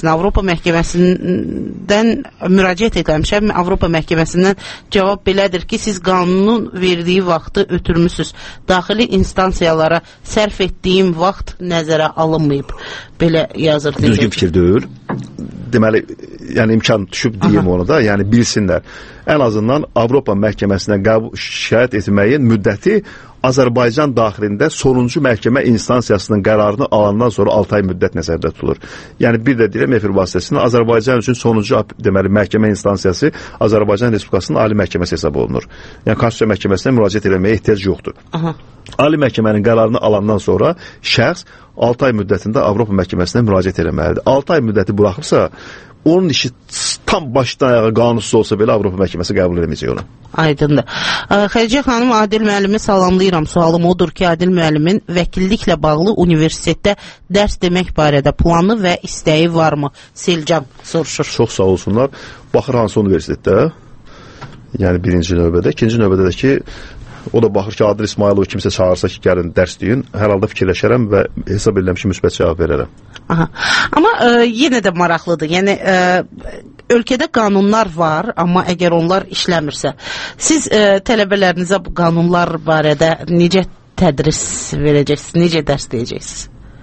Məhkəməsindən müraciət etmişəm. Avropa Məhkəməsindən cavab belədir ki, siz qanunun verdiyi vaxtı ötürmüsünüz. Daxili instansiyalara sərf etdiyim vaxt nəzərə alınmayıb. Belə yazır. Düzgün fikir deyil. Deməli, yəni imkan düşüb deyim onu da, yəni bilsinlər. Ən azından Avropa Məhkəməsinə şikayət etməyin müddəti Azərbaycan daxilində sonuncu məhkəmə instansiyasının qərarını alandan sonra 6 ay müddət nəzərdə tutulur. Yəni bir də deyirəm efir vasitəsilə Azərbaycan üçün sonuncu deməli məhkəmə instansiyası Azərbaycan Respublikasının Ali Məhkəməsi hesab olunur. Yəni Konstitusiya Məhkəməsinə müraciət etməyə ehtiyac yoxdur. Aha. Ali Məhkəmənin qərarını alandan sonra şəxs 6 ay müddətində Avropa Məhkəməsinə müraciət etməlidir. 6 ay müddəti buraxırsa, onun işi tam başdan ayağa qanunsuz olsa belə Avropa Məhkəməsi qəbul etməyəcək onu. Aydındır. Xədicə xanım, Adil müəllimi salamlayıram. Sualım odur ki, Adil müəllimin vəkilliklə bağlı universitetdə dərs demək barədə planı və istəyi varmı? Selcan soruşur. Çox sağ olsunlar. Baxır hansı universitetdə? Yəni birinci növbədə. İkinci növbədə də ki, o da baxır ki, Adil İsmailov kimsə çağırsa ki, gəlin dərs deyin. Hər halda fikirləşərəm və hesab edirəm ki, müsbət cavab verərəm. Aha. Amma yenə də maraqlıdır. Yəni ölkədə qanunlar var, amma əgər onlar işləmirsə, siz tələbələrinizə bu qanunlar barədə necə tədris verəcəksiniz, necə dərs deyəcəksiniz?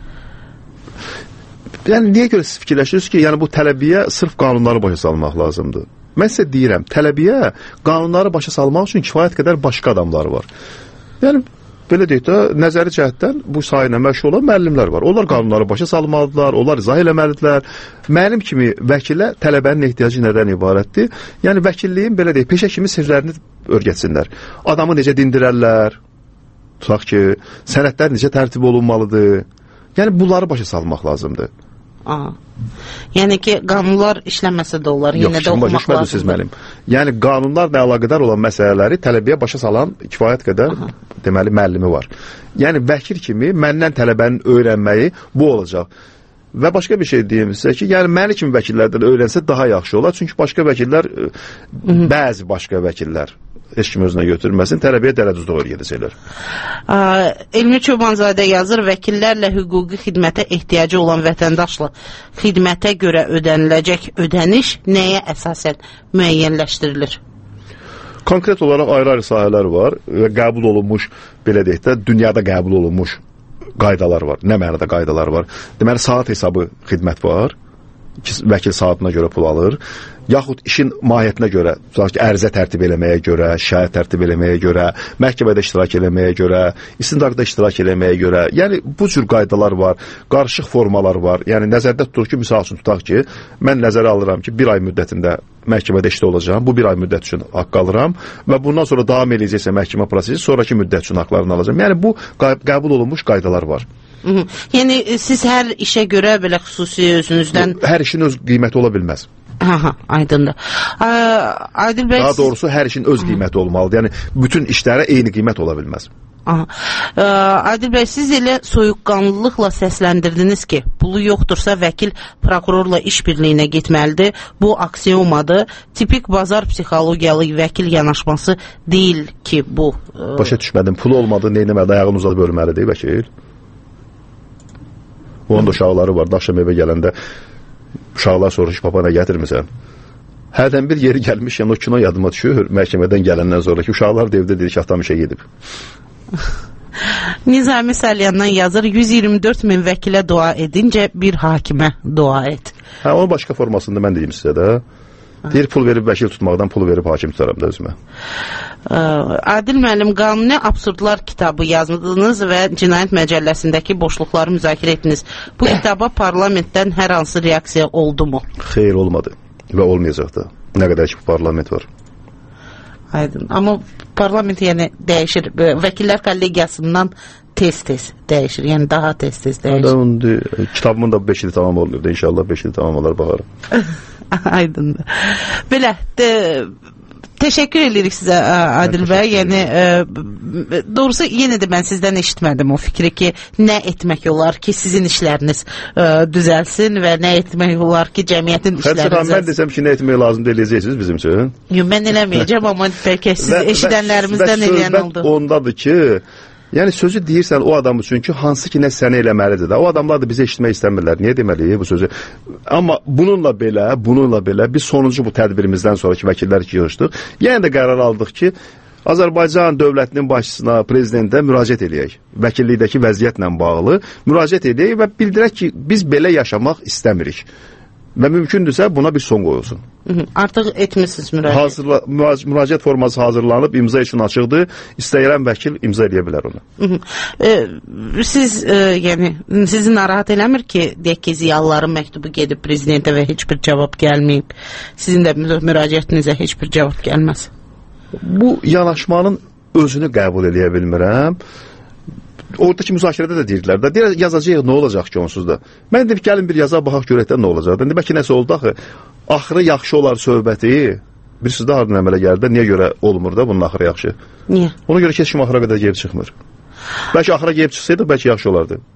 Yəni niyə görə siz fikirləşirsiniz ki, yəni bu tələbiyə sırf qanunları başa salmaq lazımdır? Mən sizə deyirəm, tələbiyə qanunları başa salmaq üçün kifayət qədər başqa adamlar var. Yəni belə deyək də, nəzəri cəhətdən bu sahə ilə məşğul olan müəllimlər var. Onlar qanunları başa salmalıdırlar, onlar izah eləməlidirlər. Müəllim kimi vəkilə tələbənin ehtiyacı nədən ibarətdir? Yəni vəkilliyin belə deyək, peşə kimi sirlərini öyrətsinlər. Adamı necə dindirərlər? Tutaq ki, sənədlər necə tərtib olunmalıdır? Yəni bunları başa salmaq lazımdır. Aha. Yəni ki, qanunlar işləməsə də olar, yenə də oxumaq lazımdır. Yəni qanunlarla əlaqədar olan məsələləri tələbəyə başa salan kifayət qədər deməli müəllimi var. Yəni vəkil kimi məndən tələbənin öyrənməyi bu olacaq. Və başqa bir şey deyim sizə ki, yəni məni kimi vəkillərdən öyrənsə daha yaxşı olar. Çünki başqa vəkillər, bəzi başqa vəkillər heç kim özünə götürməsin, tələbəyə dələduzluq öyrədəcəklər. Elmi Çobanzadə yazır, vəkillərlə hüquqi xidmətə ehtiyacı olan vətəndaşla xidmətə görə ödəniləcək ödəniş nəyə əsasən müəyyənləşdirilir? Konkret olaraq ayrı-ayrı sahələr var və qəbul olunmuş, belə deyək də, dünyada qəbul olunmuş qaydalar var. Nə mənada qaydalar var? Deməli, saat hesabı xidmət var. Vəkil saatına görə pul alır. Yaxud işin mahiyyətinə görə, tutaq ki, ərizə tərtib eləməyə görə, şikayət tərtib eləməyə görə, məhkəmədə iştirak eləməyə görə, istintaqda iştirak eləməyə görə. Yəni, bu cür qaydalar var, qarışıq formalar var. Yəni, nəzərdə tutulur ki, misal üçün tutaq ki, mən nəzərə alıram ki, 1 ay müddətində məhkəmədə işdə olacağım, bu 1 ay müddət üçün haqq alıram və bundan sonra davam eləyəcəksə məhkəmə prosesi, sonraki müddət üçün haqlarını alacağım. Yəni, bu qəbul olunmuş qaydalar var. Yəni, siz hər işə görə belə xüsusi özünüzdən... Hər işin öz qiyməti ola bilməz. Aha, aydındır. Adil bəy... Daha doğrusu hər işin öz qiyməti olmalıdır. Yəni, bütün işlərə eyni qiymət ola bilməz. Adil bəy, siz elə soyuqqanlılıqla səsləndirdiniz ki, pulu yoxdursa vəkil prokurorla işbirliyinə getməlidir. Bu aksiomadır. Tipik bazar psixologiyalı vəkil yanaşması deyil ki, bu. Başa düşmədim. Pulu olmadı, neynəmədi, ayağını uzadıb bölməlidir vəkil. Onun da uşaqları var. Daşım evə gələndə uşaqlar soruşur, papa nə gətirmirsən? Hərdən bir yeri gəlmiş, yəni o kino yadıma düşür, məhkəmədən gələndən sonraki uşaqlar da evdə dedik ki, atam işə gedib. Nizami Salyandan yazır, 124 min vəkilə dua edincə bir hakimə dua et. Onun başqa formasında mən deyim sizə də. Deyir, pul verib vəkil tutmaqdan pul verib hakim tutaram da özümə. Adil müəllim, Qanuni Absurdlar kitabı yazmadınız və Cinayət Məcəlləsindəki boşluqları müzakirə etdiniz. Bu kitaba parlamentdən hər hansı reaksiya oldu mu? Xeyr, olmadı və olmayacaq da. Nə qədər ki, parlament var. Aydın. Amma parlament yəni dəyişir. Vəkillər kollegiyasından tez-tez dəyişir. Yəni daha tez-tez dəyişir. Kitabımın da 5 il tamam oluyor. İnşallah 5 il tamam olar, baxarım. Aydındır. Belə, təşəkkür edirik sizə Adil bəy. Yəni, doğrusu yenə də mən sizdən eşitmədim o fikri ki, nə etmək olar ki, sizin işləriniz düzəlsin və nə etmək olar ki, cəmiyyətin işləri düzəlsin. Mən desəm ki, nə etmək lazımdır, eləyəcəksiniz bizim üçün? Yox, mən eləməyəcəm, amma bəlkə siz eşidənlərimizdən eləyən oldu. Söhbət ondadır ki, yəni sözü deyirsən o adam üçün ki, hansı ki, nə səni eləməlidir də. O adamlar da bizi eşitmək istəmirlər. Niyə deməliyik bu sözü? Amma bununla belə biz sonuncu bu tədbirimizdən sonraki vəkillər ki, yığışdıq. Yəni də qərar aldıq ki, Azərbaycan dövlətinin başçısına, prezidentə müraciət edək. Vəkillikdəki vəziyyətlə bağlı müraciət edək və bildirək ki, biz belə yaşamaq istəmirik. Və mümkündürsə buna bir son qoyulsun. Artıq etmişsiniz müraciət. Müraciət forması hazırlanıb, imza üçün açıqdır. İstəyirən vəkil imza edə bilər onu. Siz, yəni, sizi narahat eləmir ki, deyək ki, ziyalıların məktubu gedib prezidentə və heç bir cavab gəlməyib. Sizin də müraciətinizə heç bir cavab gəlməz. Bu yanaşmanın özünü qəbul edə bilmirəm. Oradakı müzakirədə də deyirdilər də, yazacaq, nə olacaq ki onsuz da. Mən dedim, gəlin bir yazaq, baxaq görəkdən nə olacaq. Demək ki, nəsə oldu axı, axırı yaxşı olar söhbəti, bir sizdə hardın əmələ gəldi, niyə görə olmur da bunun axırı yaxşı? Niyə? Ona görə ki, heç kim axıra qədər gəlib çıxmır. Bəlkə axıra gəlib çıxsaydı, bəlkə yaxşı olardı.